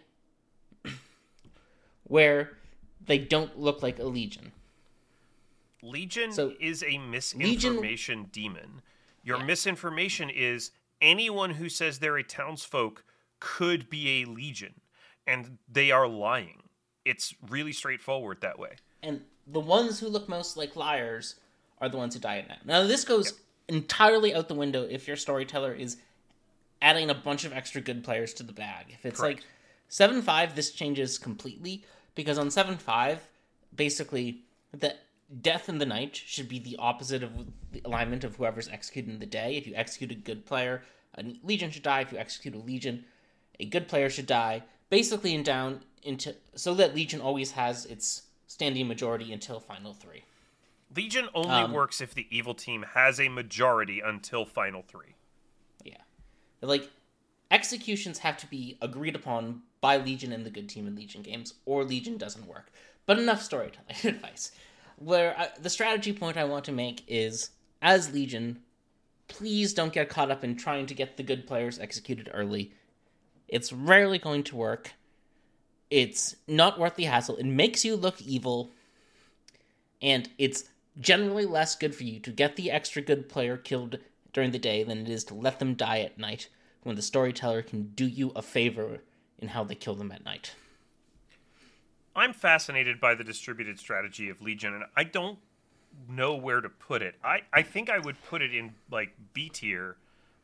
where they don't look like a Legion. Legion so, is a misinformation Legion, demon. Your yeah. misinformation is anyone who says they're a townsfolk could be a Legion, and they are lying. It's really straightforward that way. And the ones who look most like liars are the ones who die at night. Now, this goes yep. entirely out the window if your storyteller is adding a bunch of extra good players to the bag. If it's Correct. like seven five, this changes completely, because on seven five, basically, the death in the night should be the opposite of the alignment of whoever's executed in the day. If you execute a good player, a Legion should die. If you execute a Legion, a good player should die. Basically, and down into so that Legion always has its standing majority until Final Three. Legion only um, works if the evil team has a majority until Final Three. Yeah. Like, executions have to be agreed upon by Legion and the good team in Legion games, or Legion doesn't work. But enough storytelling advice. Where I, the strategy point I want to make is, as Legion, please don't get caught up in trying to get the good players executed early. It's rarely going to work. It's not worth the hassle. It makes you look evil. And it's generally less good for you to get the extra good player killed during the day than it is to let them die at night, when the storyteller can do you a favor in how they kill them at night. I'm fascinated by the distributed strategy of Legion, and I don't know where to put it. I, I think I would put it in, like, B tier,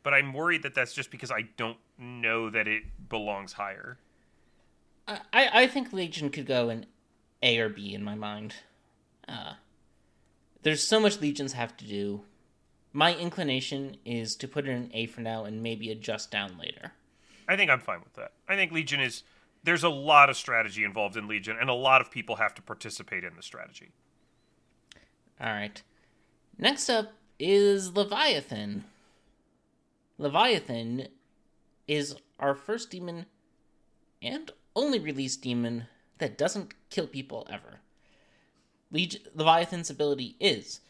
but I'm worried that that's just because I don't know that it belongs higher. I, I think Legion could go in A or B in my mind. Uh, there's so much Legions have to do. My inclination is to put it in A for now and maybe adjust down later. I think I'm fine with that. I think Legion is... There's a lot of strategy involved in Legion, and a lot of people have to participate in the strategy. All right. Next up is Leviathan. Leviathan is our first demon and only released demon that doesn't kill people ever. Leg- Leviathan's ability is...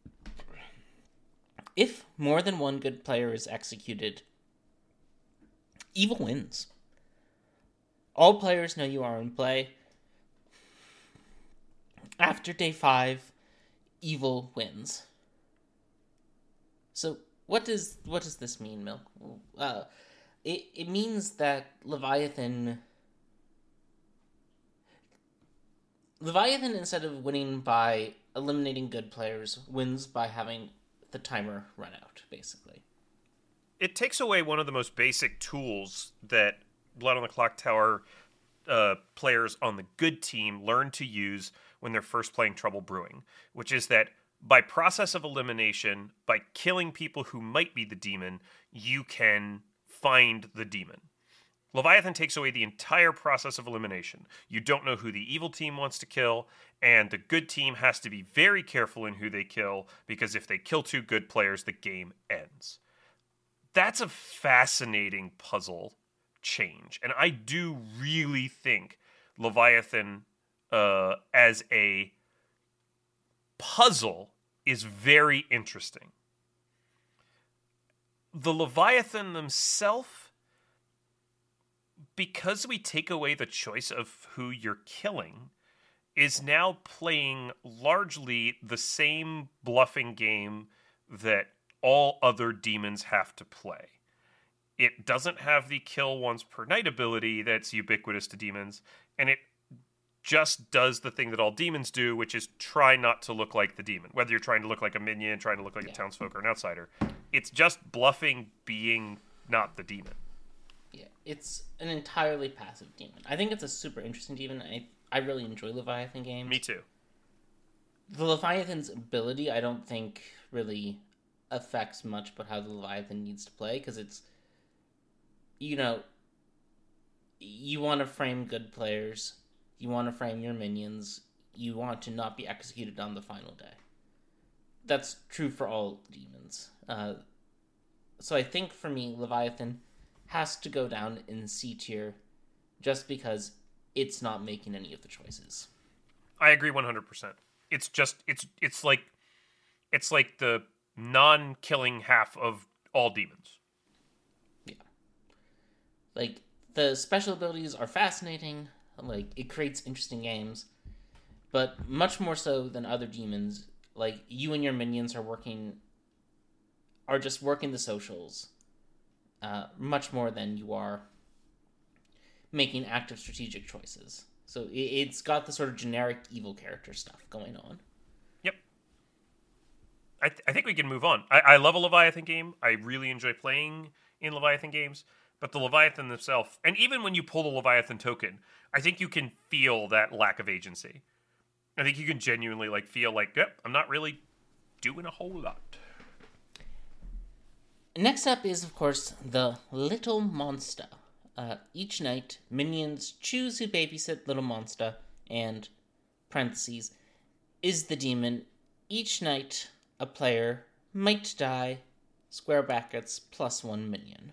If more than one good player is executed, evil wins. All players know you are in play. After day five, evil wins. So what does what does this mean, Milk? Uh, it it means that Leviathan Leviathan, instead of winning by eliminating good players, wins by having the timer run out, basically. It takes away one of the most basic tools that Blood on the Clock Tower uh, players on the good team learn to use when they're first playing Trouble Brewing, which is that by process of elimination, by killing people who might be the demon, you can find the demon. Leviathan takes away the entire process of elimination. You don't know who the evil team wants to kill, and the good team has to be very careful in who they kill, because if they kill two good players, the game ends. That's a fascinating puzzle change, and I do really think Leviathan uh, as a puzzle is very interesting. The Leviathan themselves, because we take away the choice of who you're killing, is now playing largely the same bluffing game that all other demons have to play. It doesn't have the kill once per night ability that's ubiquitous to demons, and it just does the thing that all demons do, which is try not to look like the demon. Whether you're trying to look like a minion, trying to look like yeah. a townsfolk, or an outsider, it's just bluffing being not the demon. Yeah, it's an entirely passive demon. I think it's a super interesting demon. I I really enjoy Leviathan games. Me too. The Leviathan's ability, I don't think, really affects much about how the Leviathan needs to play, because it's, you know, you want to frame good players, you want to frame your minions, you want to not be executed on the final day. That's true for all demons. Uh, so I think, for me, Leviathan has to go down in C tier just because it's not making any of the choices. I agree one hundred percent. It's just it's it's like it's like the non-killing half of all demons. Yeah. Like, the special abilities are fascinating, like it creates interesting games, but much more so than other demons, like you and your minions are working are just working the socials. Uh, much more than you are making active strategic choices. So it, it's got the sort of generic evil character stuff going on. Yep. I, th- I think we can move on. I-, I love a Leviathan game. I really enjoy playing in Leviathan games. But the Leviathan themselves, and even when you pull the Leviathan token, I think you can feel that lack of agency. I think you can genuinely like feel like, yep, I'm not really doing a whole lot. Next up is, of course, the Little Monster. Uh, each night, minions choose who babysit Little Monster, and, parentheses, is the demon. Each night, a player might die, square brackets, plus one minion.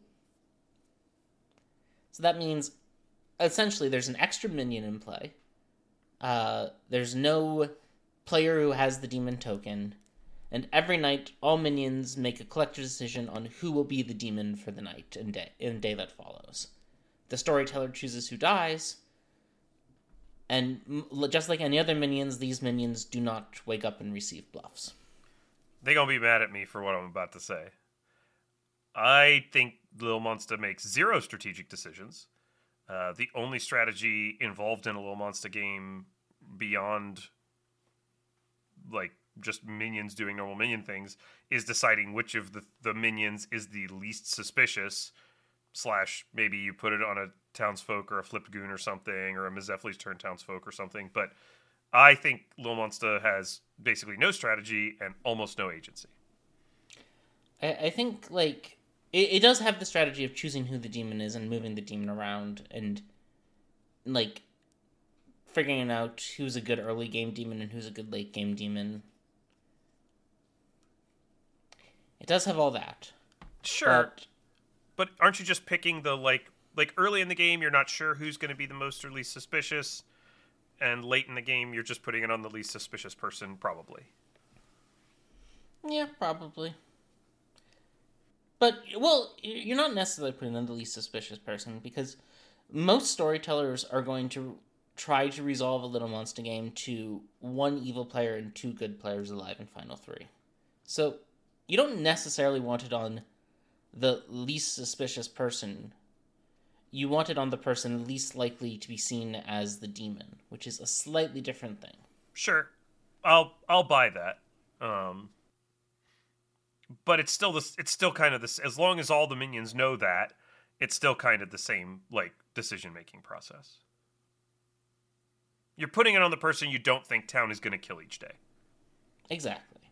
So that means, essentially, there's an extra minion in play. Uh, there's no player who has the demon token. And every night, all minions make a collective decision on who will be the demon for the night and day, and day that follows. The storyteller chooses who dies, and just like any other minions, these minions do not wake up and receive bluffs. They're going to be mad at me for what I'm about to say. I think Little Monster makes zero strategic decisions. Uh, the only strategy involved in a Little Monster game beyond, like, just minions doing normal minion things, is deciding which of the, the minions is the least suspicious, slash maybe you put it on a townsfolk or a flipped goon or something, or a Mizefli's turn townsfolk or something. But I think Lil Monster has basically no strategy and almost no agency. I, I think, like, it, it does have the strategy of choosing who the demon is and moving the demon around and, like, figuring out who's a good early game demon and who's a good late game demon. It does have all that. Sure. But, but aren't you just picking the, like, like early in the game, you're not sure who's going to be the most or least suspicious, and late in the game, you're just putting it on the least suspicious person, probably. Yeah, probably. But, well, you're not necessarily putting on the least suspicious person, because most storytellers are going to try to resolve a Little Monster game to one evil player and two good players alive in Final Three. So, you don't necessarily want it on the least suspicious person. You want it on the person least likely to be seen as the demon, which is a slightly different thing. Sure. I'll I'll buy that. Um, but it's still this it's still kind of this, as long as all the minions know that, it's still kind of the same, like, decision-making process. You're putting it on the person you don't think town is going to kill each day. Exactly.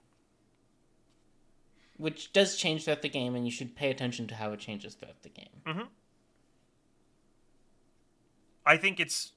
Which does change throughout the game, and you should pay attention to how it changes throughout the game. Mm-hmm. I think it's...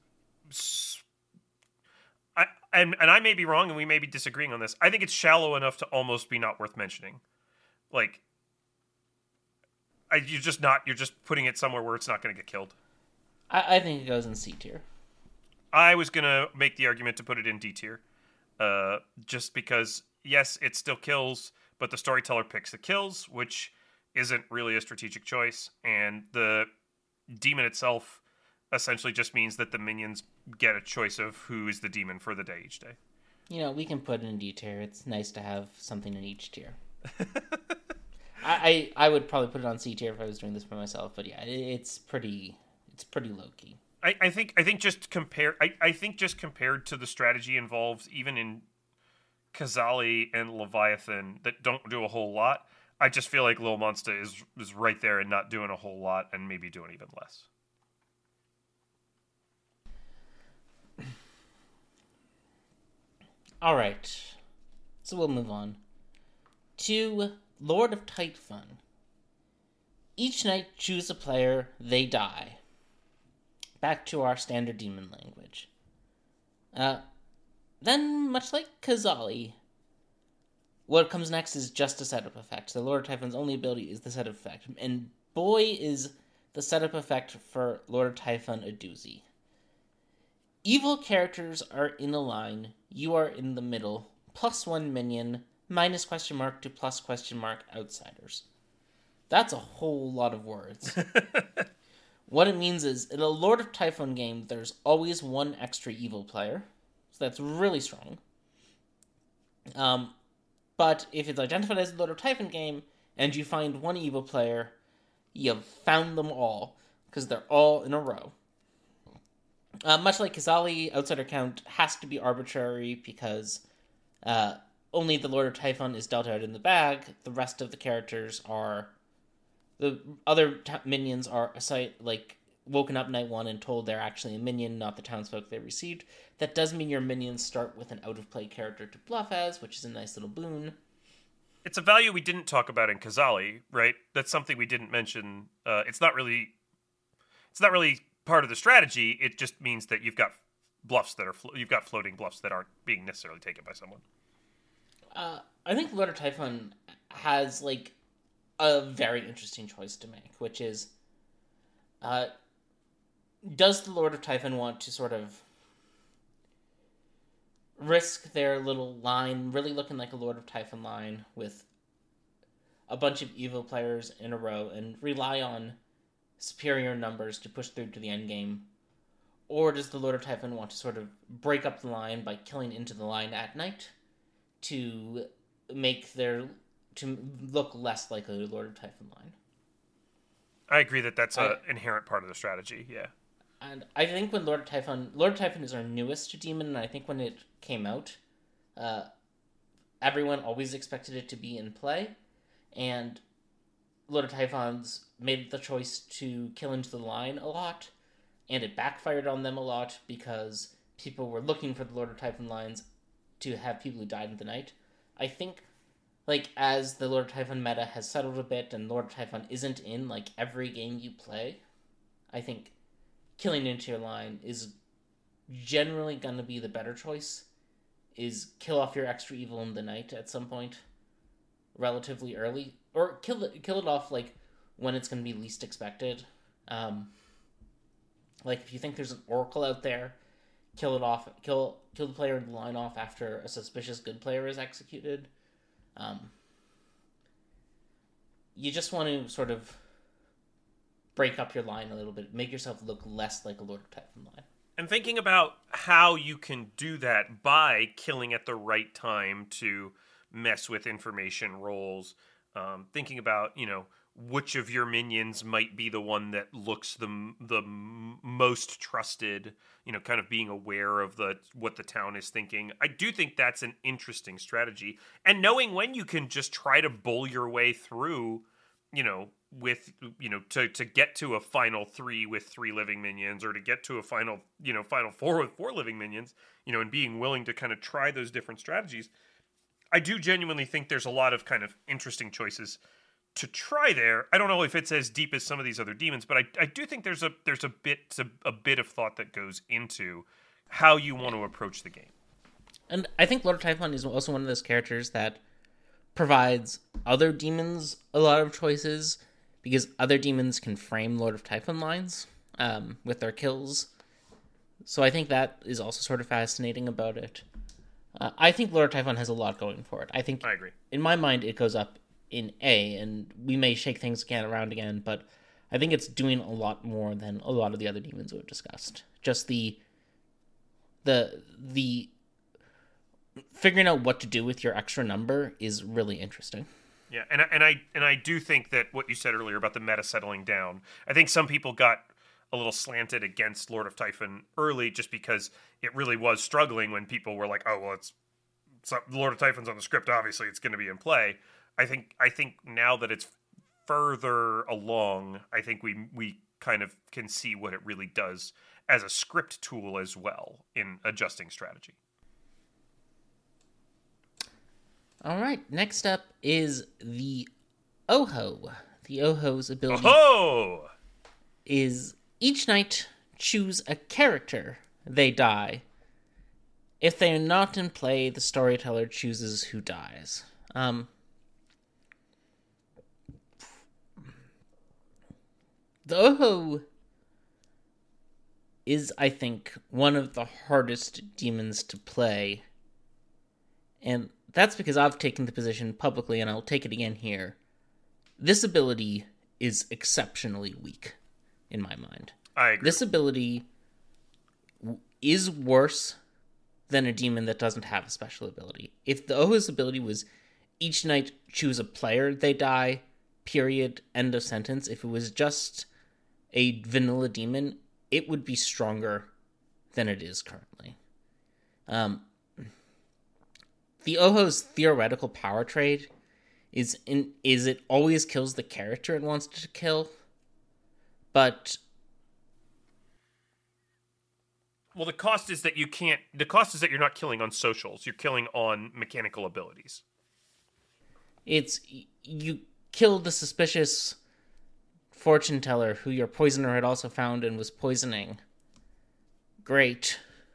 I and, and I may be wrong, and we may be disagreeing on this. I think it's shallow enough to almost be not worth mentioning. Like, I, you're just not... You're just putting it somewhere where it's not going to get killed. I, I think it goes in C tier. I was going to make the argument to put it in D tier. Uh, just because, yes, it still kills, but the storyteller picks the kills, which isn't really a strategic choice. And the demon itself essentially just means that the minions get a choice of who is the demon for the day each day. You know, we can put it in D tier. It's nice to have something in each tier. I, I I would probably put it on C tier if I was doing this for myself, but yeah, it, it's pretty it's pretty low key. I, I think I think just compare I, I think just compared to the strategy involved even in Kazali and Leviathan that don't do a whole lot, I just feel like Lil Monster is is right there and not doing a whole lot and maybe doing even less. All right, so we'll move on to Lord of Typhon. Each night, choose a player, they die. Back to our standard demon language. Uh, then, much like Kazali, what comes next is just a setup effect. The Lord of Typhon's only ability is the setup effect. And boy, is the setup effect for Lord of Typhon a doozy. Evil characters are in a line, you are in the middle, plus one minion, minus question mark to plus question mark outsiders. That's a whole lot of words. What it means is, in a Lord of Typhon game, there's always one extra evil player. So that's really strong. Um, but if it's identified as a Lord of Typhon game, and you find one evil player, you've found them all, because they're all in a row. Uh, much like Kazali, outsider count has to be arbitrary, because uh, only the Lord of Typhon is dealt out in the bag. The rest of the characters are... The other t- minions are aside, like woken up night one and told they're actually a minion, not the townsfolk they received. That does mean your minions start with an out-of-play character to bluff as, which is a nice little boon. It's a value we didn't talk about in Kazali, right? That's something we didn't mention. Uh, it's not really, it's not really part of the strategy. It just means that you've got bluffs that are flo- you've got floating bluffs that aren't being necessarily taken by someone. Uh, I think Lord of Typhon has like a very interesting choice to make, which is, uh, does the Lord of Typhon want to sort of risk their little line, really looking like a Lord of Typhon line, with a bunch of evil players in a row, and rely on superior numbers to push through to the end game? Or does the Lord of Typhon want to sort of break up the line by killing into the line at night to make their... to look less like a Lord of Typhon line? I agree that that's an inherent part of the strategy, yeah. And I think when Lord of Typhon... Lord of Typhon is our newest demon, and I think when it came out, uh, everyone always expected it to be in play, and Lord of Typhons made the choice to kill into the line a lot, and it backfired on them a lot because people were looking for the Lord of Typhon lines to have people who died in the night. I think, like, as the Lord of Typhon meta has settled a bit and Lord of Typhon isn't in, like, every game you play, I think killing into your line is generally going to be the better choice, is kill off your extra evil in the night at some point relatively early, or kill it, kill it off, like, when it's going to be least expected. Um, like, if you think there's an Oracle out there, kill it off, kill kill the player in the line off after a suspicious good player is executed. Um, you just want to sort of break up your line a little bit, make yourself look less like a Lord of Typhon line. And thinking about how you can do that by killing at the right time to mess with information rolls, um, thinking about, you know, which of your minions might be the one that looks the the most trusted, you know, kind of being aware of the what the town is thinking. I do think that's an interesting strategy. And knowing when you can just try to bull your way through, you know, with, you know, to, to get to a final three with three living minions, or to get to a final, you know, final four with four living minions, you know, and being willing to kind of try those different strategies. I do genuinely think there's a lot of kind of interesting choices to try there. I don't know if it's as deep as some of these other demons, but I, I do think there's a there's a bit a, a bit of thought that goes into how you want to approach the game. And I think Lord of Typhon is also one of those characters that provides other demons a lot of choices, because other demons can frame Lord of Typhon lines um, with their kills. So I think that is also sort of fascinating about it. Uh, I think Lord of Typhon has a lot going for it. I think, I agree. In my mind, it goes up in A, and we may shake things again around again, but I think it's doing a lot more than a lot of the other demons we've discussed. Just the the the figuring out what to do with your extra number is really interesting. Yeah, and I, and I and I do think that what you said earlier about the meta settling down, I think some people got a little slanted against Lord of Typhon early just because it really was struggling when people were like, oh, well, it's, it's Lord of Typhon's on the script, obviously it's going to be in play. I think I think now that it's further along, I think we we kind of can see what it really does as a script tool as well in adjusting strategy. All right, next up is the Oho. The Oho's ability Oho! is each night choose a character they die. If they are not in play, the storyteller chooses who dies. Um... The Oho is, I think, one of the hardest demons to play. And that's because I've taken the position publicly, and I'll take it again here. This ability is exceptionally weak, in my mind. I agree. This ability is worse than a demon that doesn't have a special ability. If the Oho's ability was each night choose a player they die, period, end of sentence, if it was just a vanilla demon, it would be stronger than it is currently. Um, the Oho's theoretical power trade is in is it always kills the character it wants to kill, but well, the cost is that you can't. The cost is that you're not killing on socials. You're killing on mechanical abilities. It's you kill the suspicious fortune teller who your poisoner had also found and was poisoning. Great.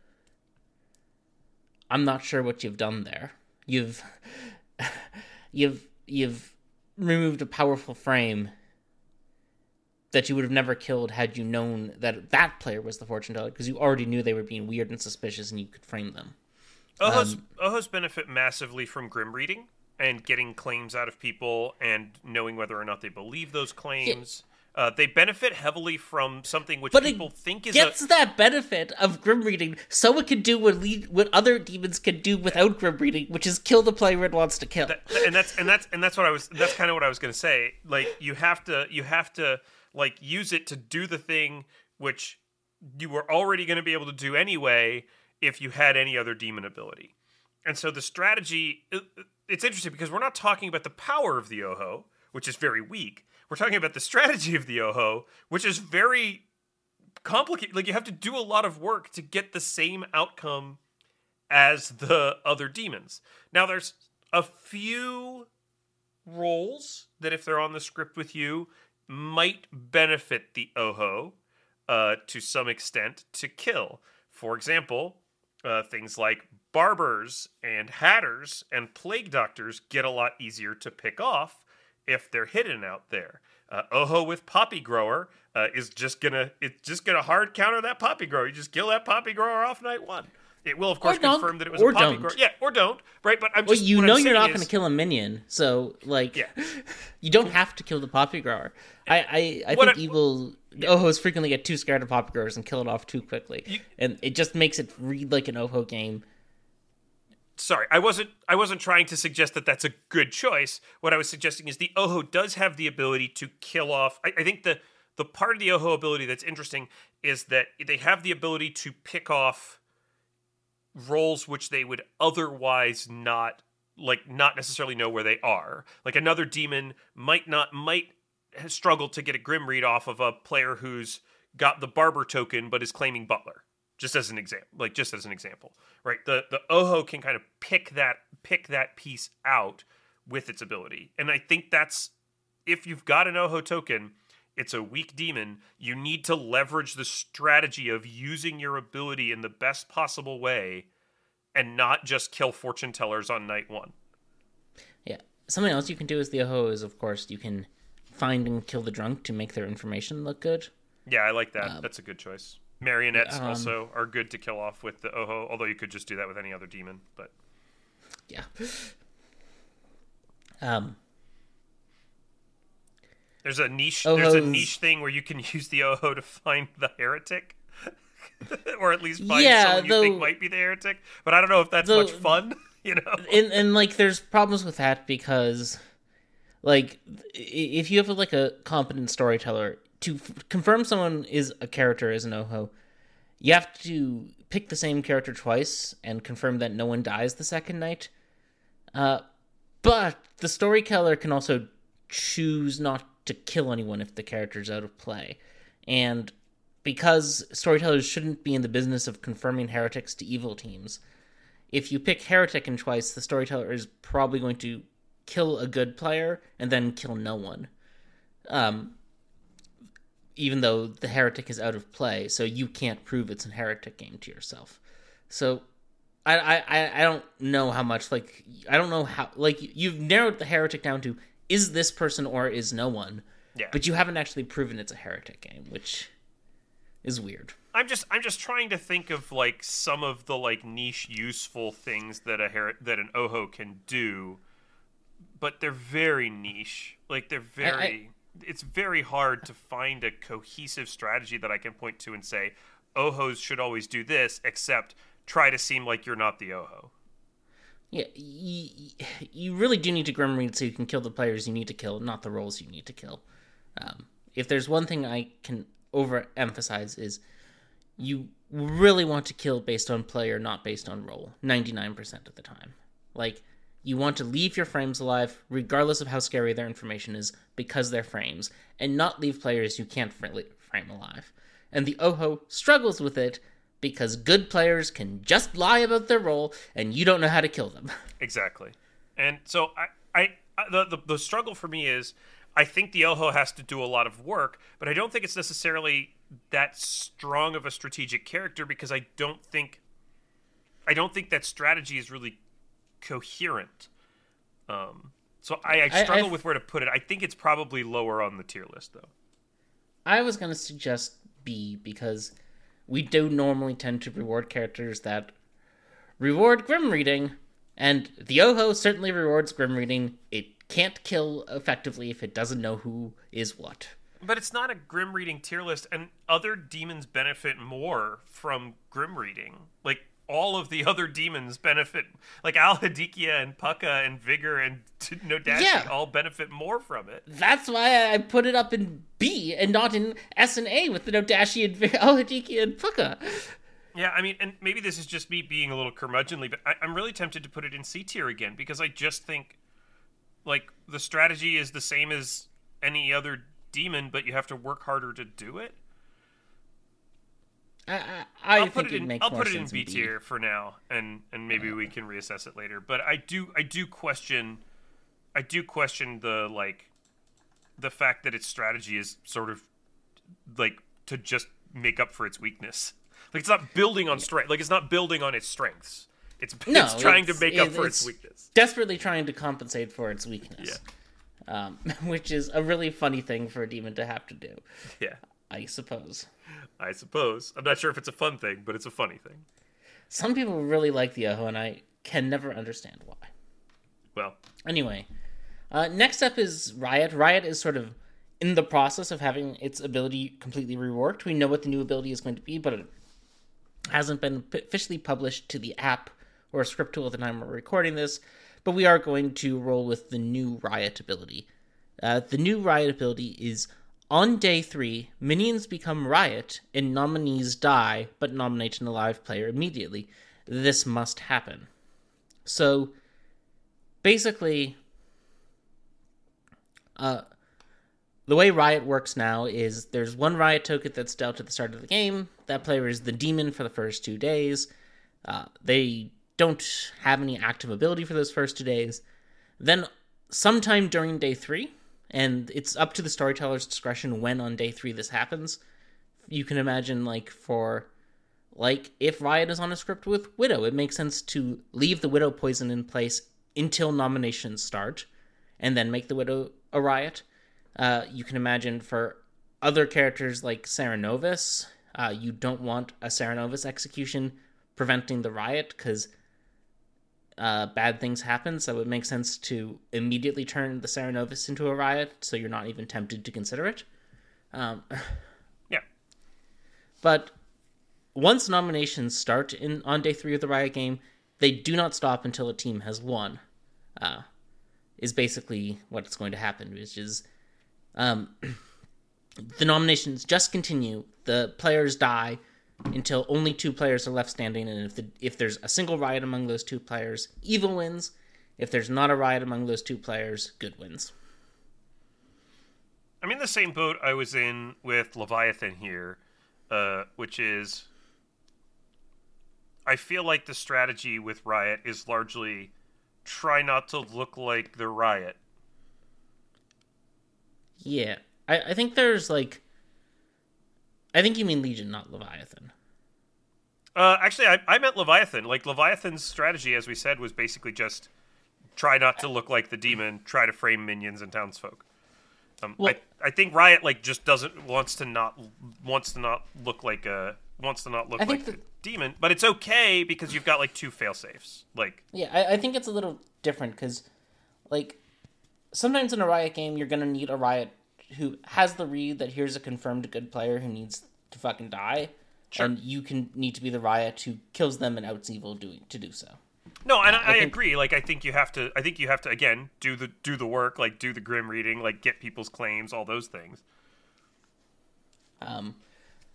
I'm not sure what you've done there. You've you've you've removed a powerful frame that you would have never killed had you known that that player was the fortune teller, because you already knew they were being weird and suspicious and you could frame them. Ohos, Um, Ohos benefit massively from grim reading and getting claims out of people and knowing whether or not they believe those claims. Uh, they benefit heavily from something which But people it think is gets a... that benefit of grim reading, so it can do what lead, what other demons can do without grim reading, which is kill the player it wants to kill. That, and that's and that's and that's what I was. That's kind of what I was going to say. Like you have to, you have to like use it to do the thing which you were already going to be able to do anyway if you had any other demon ability. and so the strategy, it's interesting because we're not talking about the power of the Oho, which is very weak. We're talking about the strategy of the Oho, which is very complicated. Like, you have to do a lot of work to get the same outcome as the other demons. Now, there's a few roles that, if they're on the script with you, might benefit the Oho uh, to some extent to kill. For example, uh, things like barbers and hatters and plague doctors get a lot easier to pick off if they're hidden out there. Uh, Oho with poppy grower uh, is just gonna it's just gonna hard counter that poppy grower. You just kill that poppy grower off night one. It will, of course, confirm that it was a poppy grower. Yeah, or don't. Right, but I'm just. Well, you know you're not going to kill a minion, so like, yeah. you don't have to kill the poppy grower. I I, I think I, evil yeah. Ohos frequently get too scared of poppy growers and kill it off too quickly, you, and it just makes it read like an Oho game. Sorry, I wasn't. I wasn't trying to suggest that that's a good choice. What I was suggesting is the Oho does have the ability to kill off. I, I think the the part of the Oho ability that's interesting is that they have the ability to pick off roles which they would otherwise not like not necessarily know where they are. Like, another demon might not might struggle to get a grim read off of a player who's got the barber token but is claiming butler. Just as an example, like just as an example, right? The the Oho can kind of pick that pick that piece out with its ability, and I think that's, if you've got an Oho token, it's a weak demon. You need to leverage the strategy of using your ability in the best possible way, and not just kill fortune tellers on night one. Yeah, something else you can do as the Oho is, of course, you can find and kill the drunk to make their information look good. Yeah, I like that. Um, that's a good choice. Marionettes um, also are good to kill off with the Oho, although you could just do that with any other demon. But yeah, um, there's a niche. Ohos. There's a niche thing where you can use the Oho to find the heretic, or at least find yeah, someone you though, think might be the heretic. But I don't know if that's though, much fun. You know, and and like there's problems with that because, like, if you have like a competent storyteller, to f- confirm someone is a character as an Oho, you have to pick the same character twice and confirm that no one dies the second night. Uh, but the storyteller can also choose not to kill anyone if the character's out of play. And because storytellers shouldn't be in the business of confirming heretics to evil teams, if you pick heretic in twice, the storyteller is probably going to kill a good player and then kill no one. Um... even though the heretic is out of play, so you can't prove it's a heretic game to yourself. So, I, I, I don't know how much, like, I don't know how, like, you've narrowed the heretic down to, is this person or is no one? Yeah. But you haven't actually proven it's a heretic game, which is weird. I'm just, I'm just trying to think of, like, some of the, like, niche useful things that a her- that an Oho can do, but they're very niche. Like, they're very... I, I, it's very hard to find a cohesive strategy that I can point to and say, Ohos should always do this, except try to seem like you're not the Oho. Yeah, you, you really do need to grim read so you can kill the players you need to kill, not the roles you need to kill. Um, if there's one thing I can overemphasize is you really want to kill based on player, not based on role, ninety-nine percent of the time. Like, you want to leave your frames alive, regardless of how scary their information is, because they're frames, and not leave players you can't frame alive. And the Oho struggles with it because good players can just lie about their role, and you don't know how to kill them. Exactly. And so I, I, I the, the the struggle for me is, I think the Oho has to do a lot of work, but I don't think it's necessarily that strong of a strategic character, because I don't think, I don't think that strategy is really coherent. Um, so I, I struggle I, with where to put it. I think it's probably lower on the tier list, though. I was going to suggest B, because we do normally tend to reward characters that reward grim reading, and the Oho certainly rewards grim reading. It can't kill effectively if it doesn't know who is what. But it's not a grim reading tier list, and other demons benefit more from grim reading. Like, all of the other demons benefit, like Al-Hadikia and Pucka and Vigor and Nodashi yeah. all benefit more from it. That's why I put it up in B and not in S and A with the Nodashi and Al-Hadikia and Pucka. Yeah, I mean, and maybe this is just me being a little curmudgeonly, but I, I'm really tempted to put it in C tier again because I just think, like, the strategy is the same as any other demon, but you have to work harder to do it. I, I, I I'll think put it, it in. makes I'll more put it in sense B tier for now, and and maybe uh, we can reassess it later. But I do I do question, I do question the like, the fact that its strategy is sort of like to just make up for its weakness. Like it's not building on strength. Like it's not building on its strengths. It's no, it's trying it's, to make it, up for it's its weakness. Desperately trying to compensate for its weakness. Yeah. Um, which is a really funny thing for a demon to have to do. Yeah. I suppose. I suppose. I'm not sure if it's a fun thing, but it's a funny thing. Some people really like the Oho, and I can never understand why. Well. Anyway, uh, next up is Riot. Riot is sort of in the process of having its ability completely reworked. We know what the new ability is going to be, but it hasn't been officially published to the app or a script tool at the time we're recording this, but we are going to roll with the new Riot ability. Uh, the new Riot ability is, on day three, minions become Riot and nominees die, but nominate an alive player immediately. This must happen. So, basically, uh, the way Riot works now is there's one Riot token that's dealt at the start of the game. That player is the demon for the first two days. Uh, they don't have any active ability for those first two days. Then, sometime during day three, and it's up to the storyteller's discretion when on day three this happens. You can imagine, like, for, like, if Riot is on a script with Widow, it makes sense to leave the Widow poison in place until nominations start, and then make the Widow a Riot. Uh, you can imagine for other characters like Serenovus, uh, you don't want a Serenovus execution preventing the Riot, because Uh, bad things happen, so it makes sense to immediately turn the Serenovus into a Riot, so you're not even tempted to consider it. Um, yeah. But once nominations start in on day three of the Riot game, they do not stop until a team has won. Uh, is basically what's going to happen, which is um, the nominations just continue. The players die until only two players are left standing, and if the, if there's a single Riot among those two players, evil wins. If there's not a Riot among those two players, good wins. I'm in the same boat I was in with Leviathan here, uh, which is I feel like the strategy with Riot is largely try not to look like the Riot. Yeah, I, I think there's like I think you mean Legion, not Leviathan. Uh, actually, I, I meant Leviathan. Like, Leviathan's strategy, as we said, was basically just try not to look like the demon, try to frame minions and townsfolk. Um, well, I, I think Riot, like, just doesn't, wants to not, wants to not look like a, wants to not look like the, the demon, but it's okay because you've got, like, two failsafes. Like, yeah, I, I think it's a little different because, like, sometimes in a Riot game, you're going to need a Riot who has the read that here's a confirmed good player who needs to fucking die, sure. And you can need to be the Riot who kills them and outs evil doing to do so. No, and uh, I, I think, agree. Like, I think you have to. I think you have to again do the do the work, like do the grim reading, like get people's claims, all those things. Um,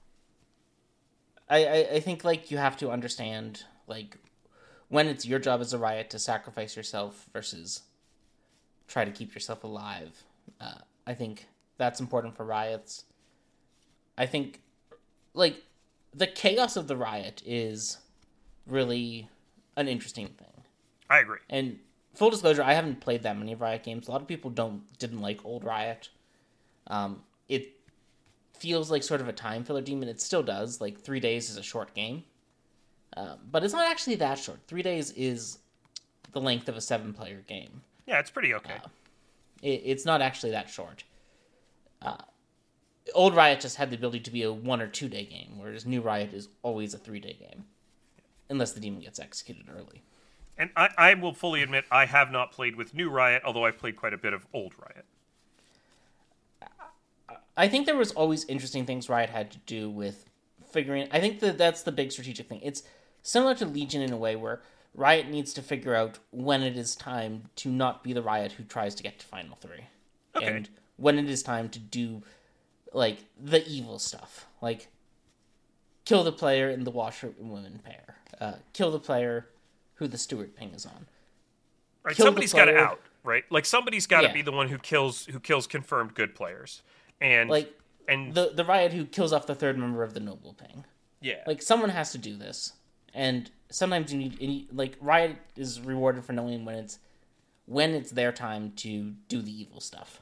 I, I I think like you have to understand like when it's your job as a Riot to sacrifice yourself versus try to keep yourself alive. Uh, I think that's important for Riots. I think, like, the chaos of the Riot is really an interesting thing. I agree. And full disclosure, I haven't played that many Riot games. A lot of people don't didn't like old Riot. Um, it feels like sort of a time filler demon. It still does. Like, three days is a short game. Uh, but it's not actually that short. Three days is the length of a seven-player game. Yeah, it's pretty okay. Uh, it, it's not actually that short. Uh, old Riot just had the ability to be a one or two day game, whereas new Riot is always a three day game, unless the demon gets executed early. And I, I will fully admit I have not played with new Riot, although I've played quite a bit of old Riot. I think there was always interesting things Riot had to do with figuring. I think that that's the big strategic thing. It's similar to Legion in a way where Riot needs to figure out when it is time to not be the Riot who tries to get to Final Three, okay. and when it is time to do like the evil stuff, like kill the player in the washerwoman pair. Uh, kill the player who the steward ping is on. Right, Kill somebody's got to player... out, right? Like somebody's got to yeah. be the one who kills who kills confirmed good players, and like and the the riot who kills off the third member of the noble ping. Yeah, like someone has to do this, and sometimes you need, you need like riot is rewarded for knowing when it's when it's their time to do the evil stuff.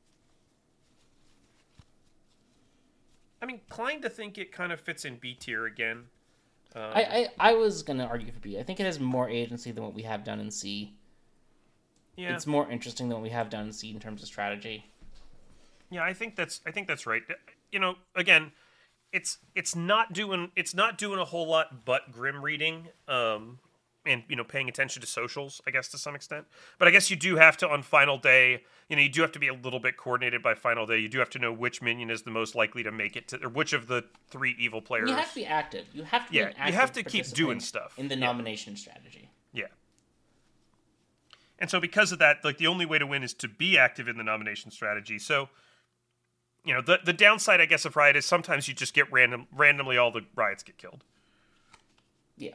I mean, inclined to think it kind of fits in B tier again. Um, I, I I was gonna argue for B. I think it has more agency than what we have done in C. Yeah, it's more interesting than what we have done in C in terms of strategy. Yeah, I think that's I think that's right. You know, again, it's it's not doing it's not doing a whole lot but grim reading, um, and you know, paying attention to socials, I guess, to some extent. But I guess you do have to on final day. You know, you do have to be a little bit coordinated by final day. You do have to know which minion is the most likely to make it to, or which of the three evil players. You have to be active. You have to be yeah, an active you have to keep doing stuff in the yeah. nomination strategy. Yeah. And so because of that, like the only way to win is to be active in the nomination strategy. So, you know, the the downside, I guess, of Riot is sometimes you just get random randomly all the riots get killed. Yeah.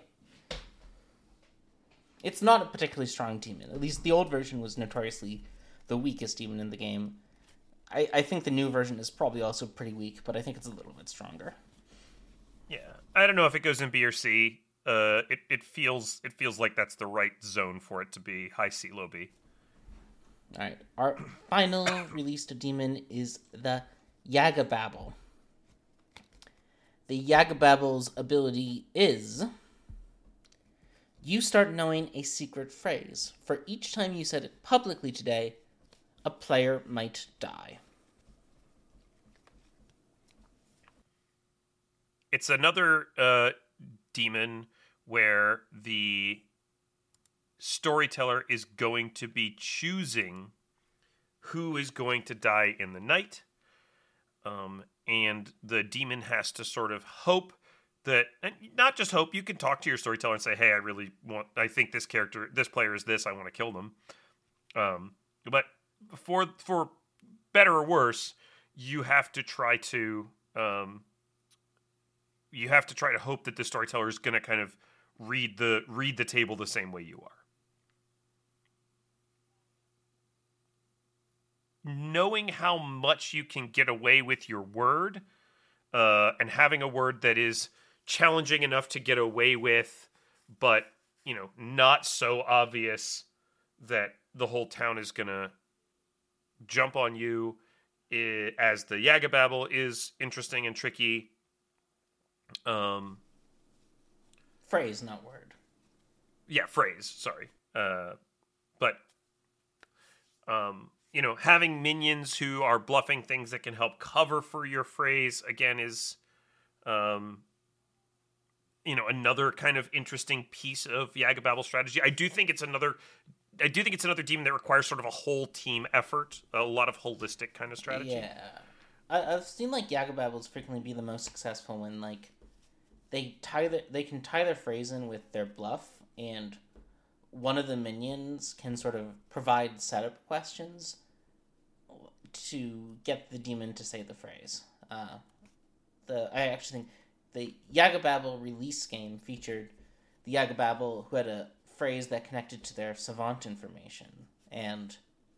It's not a particularly strong demon. At least the old version was notoriously the weakest demon in the game. I, I think the new version is probably also pretty weak, but I think it's a little bit stronger. Yeah. I don't know if it goes in B or C. Uh, it, it feels it feels like that's the right zone for it to be high C, low B. All right. Our final released demon is the Yagababble. The Yagababble's ability is... you start knowing a secret phrase. For each time you said it publicly today, a player might die. It's another uh, demon where the storyteller is going to be choosing who is going to die in the night. Um, and the demon has to sort of hope that, and not just hope, you can talk to your storyteller and say, hey, I really want, I think this character, this player is this, I want to kill them. Um, but for, for better or worse, you have to try to, um, you have to try to hope that the storyteller is going to kind of read the, read the table the same way you are. Knowing how much you can get away with your word, uh, and having a word that is challenging enough to get away with, but, you know, not so obvious that the whole town is gonna jump on you, it, as the Yagababble is interesting and tricky. Um, phrase, not word. Yeah, phrase, sorry. Uh, but, um, you know, having minions who are bluffing things that can help cover for your phrase, again, is... Um, you know, another kind of interesting piece of Yagababble strategy. I do think it's another, I do think it's another demon that requires sort of a whole team effort, a lot of holistic kind of strategy. Yeah, I, I've seen like Yagababbles frequently be the most successful when like they tie their, they can tie their phrase in with their bluff, and one of the minions can sort of provide setup questions to get the demon to say the phrase. Uh, the I actually think. The Yagababble release game featured the Yagababble who had a phrase that connected to their savant information, and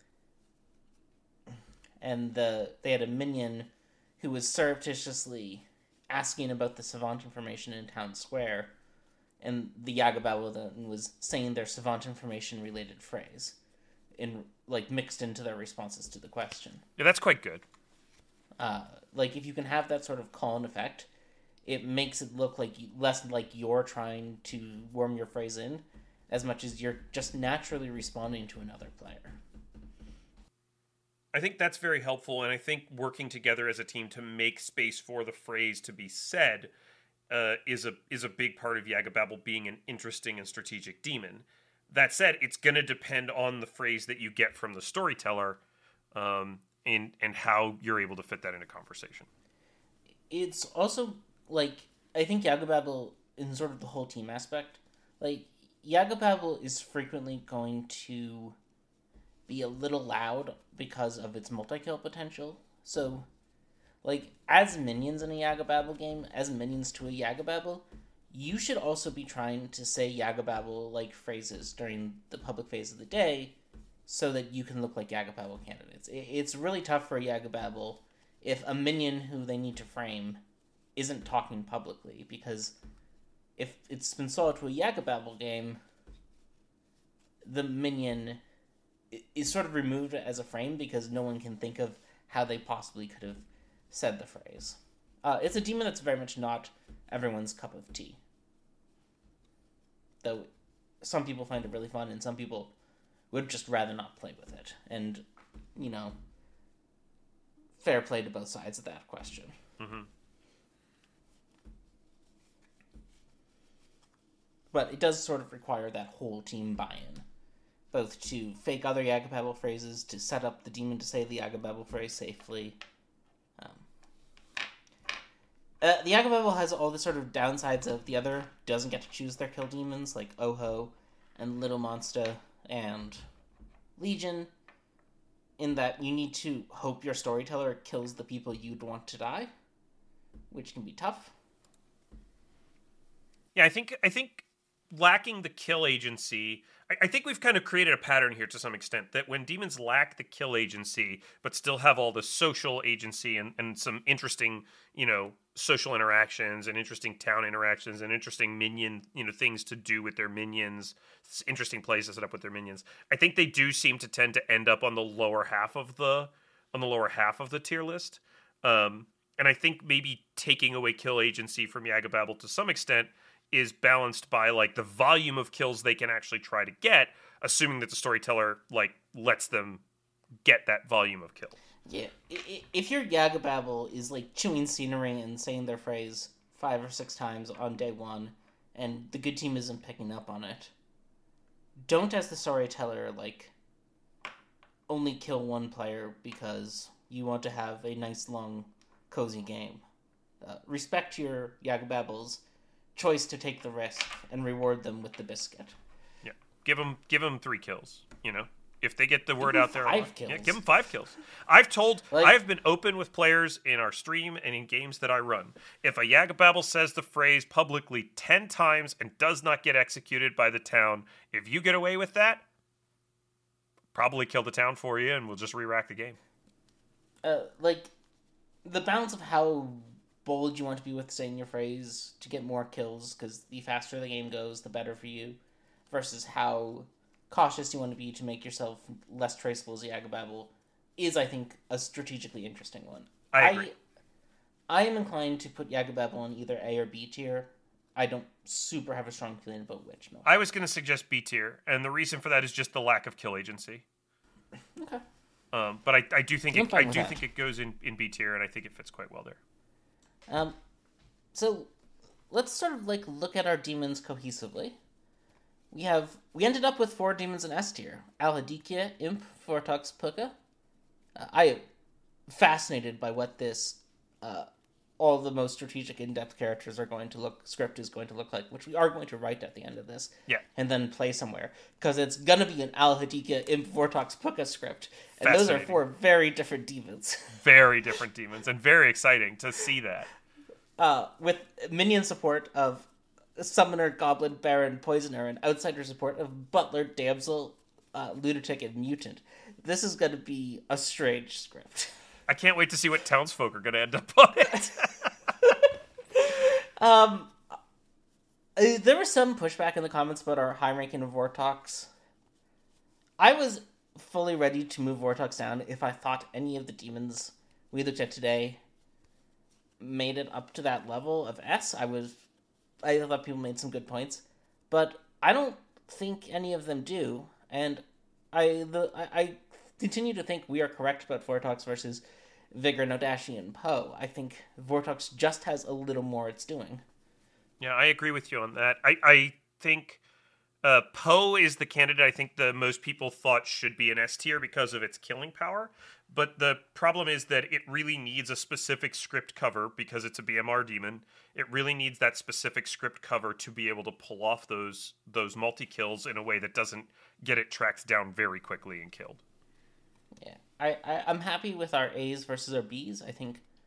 and the they had a minion who was surreptitiously asking about the savant information in town square, and the Yagababble then was saying their savant information related phrase, in like mixed into their responses to the question. Yeah, that's quite good. Uh, like if you can have that sort of call and effect, it makes it look like less like you're trying to worm your phrase in, as much as you're just naturally responding to another player. I think that's very helpful, and I think working together as a team to make space for the phrase to be said uh, is a is a big part of Yagababble being an interesting and strategic demon. That said, it's going to depend on the phrase that you get from the storyteller, um, and and how you're able to fit that into conversation. It's also like, I think Yagababble, in sort of the whole team aspect, like, Yagababble is frequently going to be a little loud because of its multi-kill potential. So, Like, as minions in a Yagababble game, as minions to a Yagababble, you should also be trying to say Yagababble-like phrases during the public phase of the day so that you can look like Yagababble candidates. It's really tough for a Yagababble if a minion who they need to frame isn't talking publicly, because if it's been sold to a Yagababble game, the minion is sort of removed as a frame because no one can think of how they possibly could have said the phrase. Uh, it's a demon that's very much not everyone's cup of tea. Though some people find it really fun, and some people would just rather not play with it. And, you know, fair play to both sides of that question. Mm-hmm. But it does sort of require that whole team buy-in. Both to fake other Yagababble phrases, to set up the demon to say the Yagababble phrase safely. Um, uh, the Yagababble has all the sort of downsides of the other doesn't get to choose their kill demons, like Oho and Little Monster and Legion, in that you need to hope your storyteller kills the people you'd want to die, which can be tough. Yeah, I think I think lacking the kill agency, I, I think we've kind of created a pattern here to some extent, that when demons lack the kill agency, but still have all the social agency and, and some interesting, you know, social interactions and interesting town interactions and interesting minion, you know, things to do with their minions, interesting plays to set up with their minions, I think they do seem to tend to end up on the lower half of the on the lower half of the tier list. Um, and I think maybe taking away kill agency from Yagababble to some extent is balanced by like the volume of kills they can actually try to get, assuming that the storyteller like lets them get that volume of kill. Yeah, if your Yagababble is like chewing scenery and saying their phrase five or six times on day one, and the good team isn't picking up on it, don't, as the storyteller, like only kill one player because you want to have a nice long cozy game. Uh, respect your Yagababble's choice to take the risk and reward them with the biscuit. Yeah, give them give them three kills. You know, if they get the word out there, five kills. Yeah, give them five kills. I've told, like, I've been open with players in our stream and in games that I run. If a Yagababble says the phrase publicly ten times and does not get executed by the town, if you get away with that, probably kill the town for you, and we'll just re-rack the game. Uh, like the balance of how bold you want to be with saying your phrase to get more kills, because the faster the game goes, the better for you, versus how cautious you want to be to make yourself less traceable as a Yagababble, is, I think, a strategically interesting one. I agree. I, I am inclined to put Yagababble in either A or B tier. I don't super have a strong feeling about which. No. I was going to suggest B tier, and the reason for that is just the lack of kill agency. Okay. Um, but I, I do think it, I do that. think it goes in, in B tier, and I think it fits quite well there. Um, so let's sort of like look at our demons cohesively. We have we ended up with four demons in S tier: Alhadikia, Imp, Vortox, Puka. Uh, I am fascinated by what this uh, all the most strategic in-depth characters are going to look script is going to look like, which we are going to write at the end of this. Yeah. And then play somewhere, because it's gonna be an Alhadikia, Imp, Vortox, Puka script, and those are four very different demons. Very different demons, and very exciting to see that. Uh, with minion support of Summoner, Goblin, Baron, Poisoner, and outsider support of Butler, Damsel, uh, Lunatic, and Mutant. This is going to be a strange script. I can't wait to see what townsfolk are going to end up on it. um, uh, there was some pushback in the comments about our high ranking of Vortox. I was fully ready to move Vortox down if I thought any of the demons we looked at today made it up to that level of S. I was, I thought people made some good points, but I don't think any of them do, and I the I, I continue to think we are correct about Vortox versus Vigor, Nodashi, and Poe. I think Vortox just has a little more it's doing. Yeah, I agree with you on that. I, I think uh, Poe is the candidate I think the most people thought should be an S tier because of its killing power. But the problem is that it really needs a specific script cover because it's a B M R demon. It really needs that specific script cover to be able to pull off those those multi-kills in a way that doesn't get it tracked down very quickly and killed. Yeah, I, I, I'm happy with our A's versus our B's. I think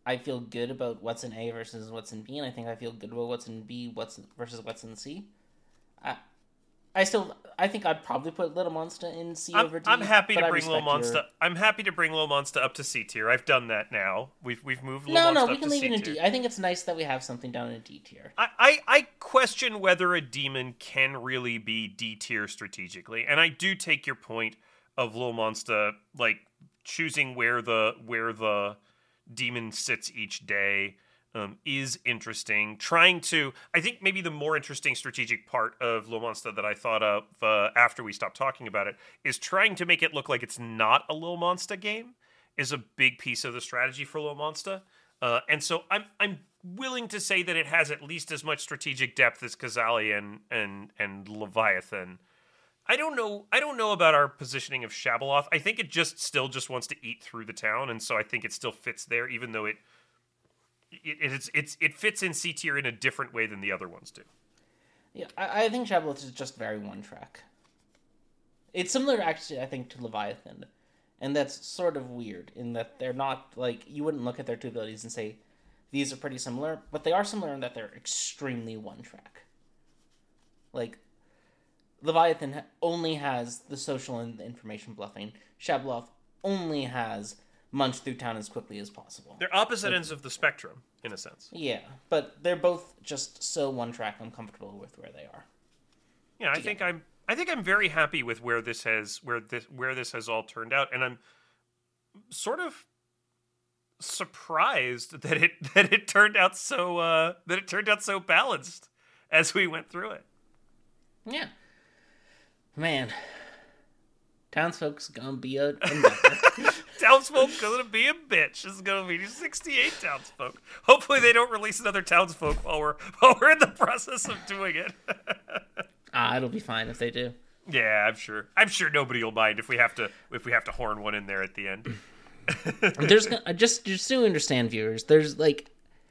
I feel good about what's in A versus what's in B, and I think I feel good about what's in B what's versus what's in C. I, I still, I think I'd probably put Little Monster in C I'm, over D. I'm happy to but I bring Little respect Monster. your- I'm happy to bring Little Monster up to C tier. I've done that now. We've we've moved No, Little no, Monster we up can to leave C it in tier. D. I think it's nice that we have something down in D tier. I, I, I question whether a demon can really be D tier strategically, and I do take your point of Little Monster, like choosing where the where the demon sits each day um, is interesting. Trying to, I think maybe the more interesting strategic part of Little Monster that I thought of uh, after we stopped talking about it is trying to make it look like it's not a Little Monster game is a big piece of the strategy for Little Monster. Uh, and so I'm I'm willing to say that it has at least as much strategic depth as Kazali and and and Leviathan. I don't know. I don't know about our positioning of Shabaloth. I think it just still just wants to eat through the town, and so I think it still fits there, even though it it it's it's it fits in C tier in a different way than the other ones do. Yeah, I, I think Shabaloth is just very one track. It's similar, actually, I think, to Leviathan, and that's sort of weird in that they're not like you wouldn't look at their two abilities and say these are pretty similar, but they are similar in that they're extremely one track. Like. Leviathan only has the social and the information bluffing. Shabaloth only has munch through town as quickly as possible. They're opposite ends of the spectrum, in a sense. Yeah, but they're both just so one track. I'm comfortable with where they are. Yeah, I think I'm. I think I'm very happy with where this has where this where this has all turned out, and I'm sort of surprised that it that it turned out so uh, that it turned out so balanced as we went through it. Yeah. Man, townsfolk's gonna be a endeavor. Townsfolk gonna be a bitch. This is gonna be sixty-eight townsfolk. Hopefully, they don't release another townsfolk while we're while we're in the process of doing it. Ah, it'll be fine if they do. Yeah, I'm sure. I'm sure nobody will mind if we have to if we have to horn one in there at the end. There's just just to understand, viewers. There's like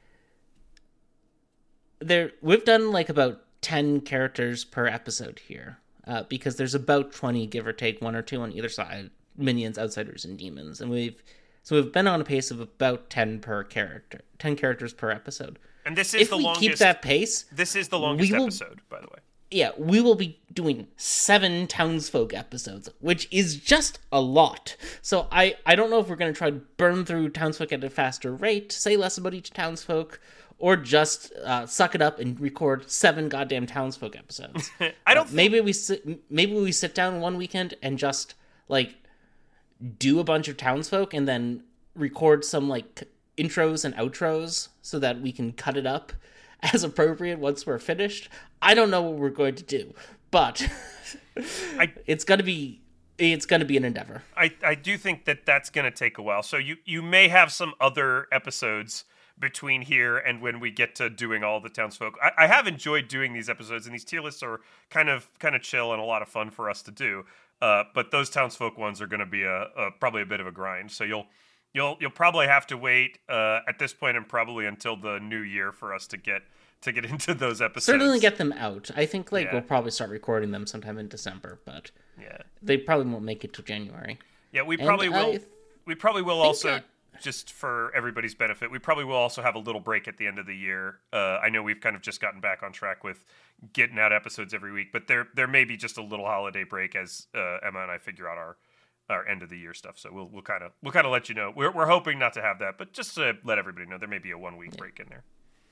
there we've done like about ten characters per episode here. Uh, because there's about twenty, give or take, one or two on either side, minions, outsiders, and demons, and we've so we've been on a pace of about ten per character, ten characters per episode. And this is if the we longest. keep that pace, This is the longest will, episode, by the way. Yeah, we will be doing seven townsfolk episodes, which is just a lot. So I I don't know if we're gonna try to burn through townsfolk at a faster rate, say less about each townsfolk, or just uh, suck it up and record seven goddamn townsfolk episodes. I don't. Uh, think... Maybe we sit. Maybe we sit down one weekend and just like do a bunch of townsfolk and then record some like intros and outros so that we can cut it up as appropriate once we're finished. I don't know what we're going to do, but I... it's gonna be. It's gonna be an endeavor. I I do think that that's gonna take a while. So you you may have some other episodes between here and when we get to doing all the townsfolk. I, I have enjoyed doing these episodes, and these tier lists are kind of kind of chill and a lot of fun for us to do. Uh, but those townsfolk ones are going to be a, a probably a bit of a grind. So you'll you'll you'll probably have to wait uh, at this point and probably until the new year for us to get to get into those episodes. Certainly get them out. I think like Yeah. we'll probably start recording them sometime in December, but yeah, they probably won't make it till January. yeah, we And probably will. I We probably will think also. that- Just for everybody's benefit, we probably will also have a little break at the end of the year. Uh, I know we've kind of just gotten back on track with getting out episodes every week, but there there may be just a little holiday break as uh, Emma and I figure out our our end of the year stuff. So we'll we'll kind of we'll kind of let you know. We're we're hoping not to have that, but just to let everybody know, there may be a one week yeah. break in there.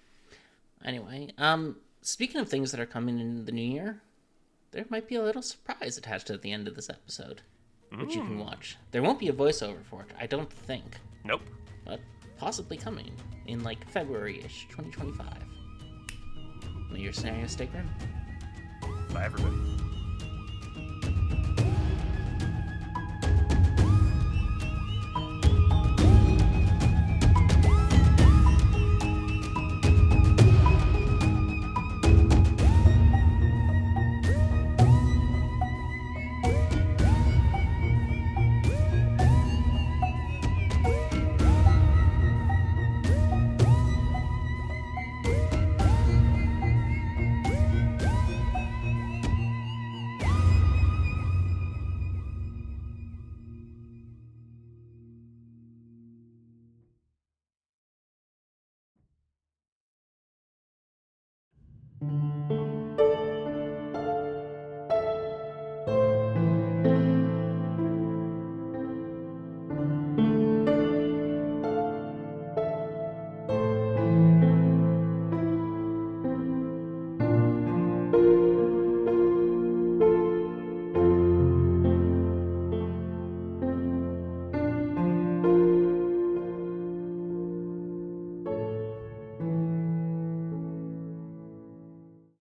Anyway, um, speaking of things that are coming in the new year, there might be a little surprise attached at the end of this episode, which mm. you can watch. There won't be a voiceover for it, I don't think. Nope. But possibly coming in like February-ish, twenty twenty-five. May your scenario stay grim. Bye, everybody.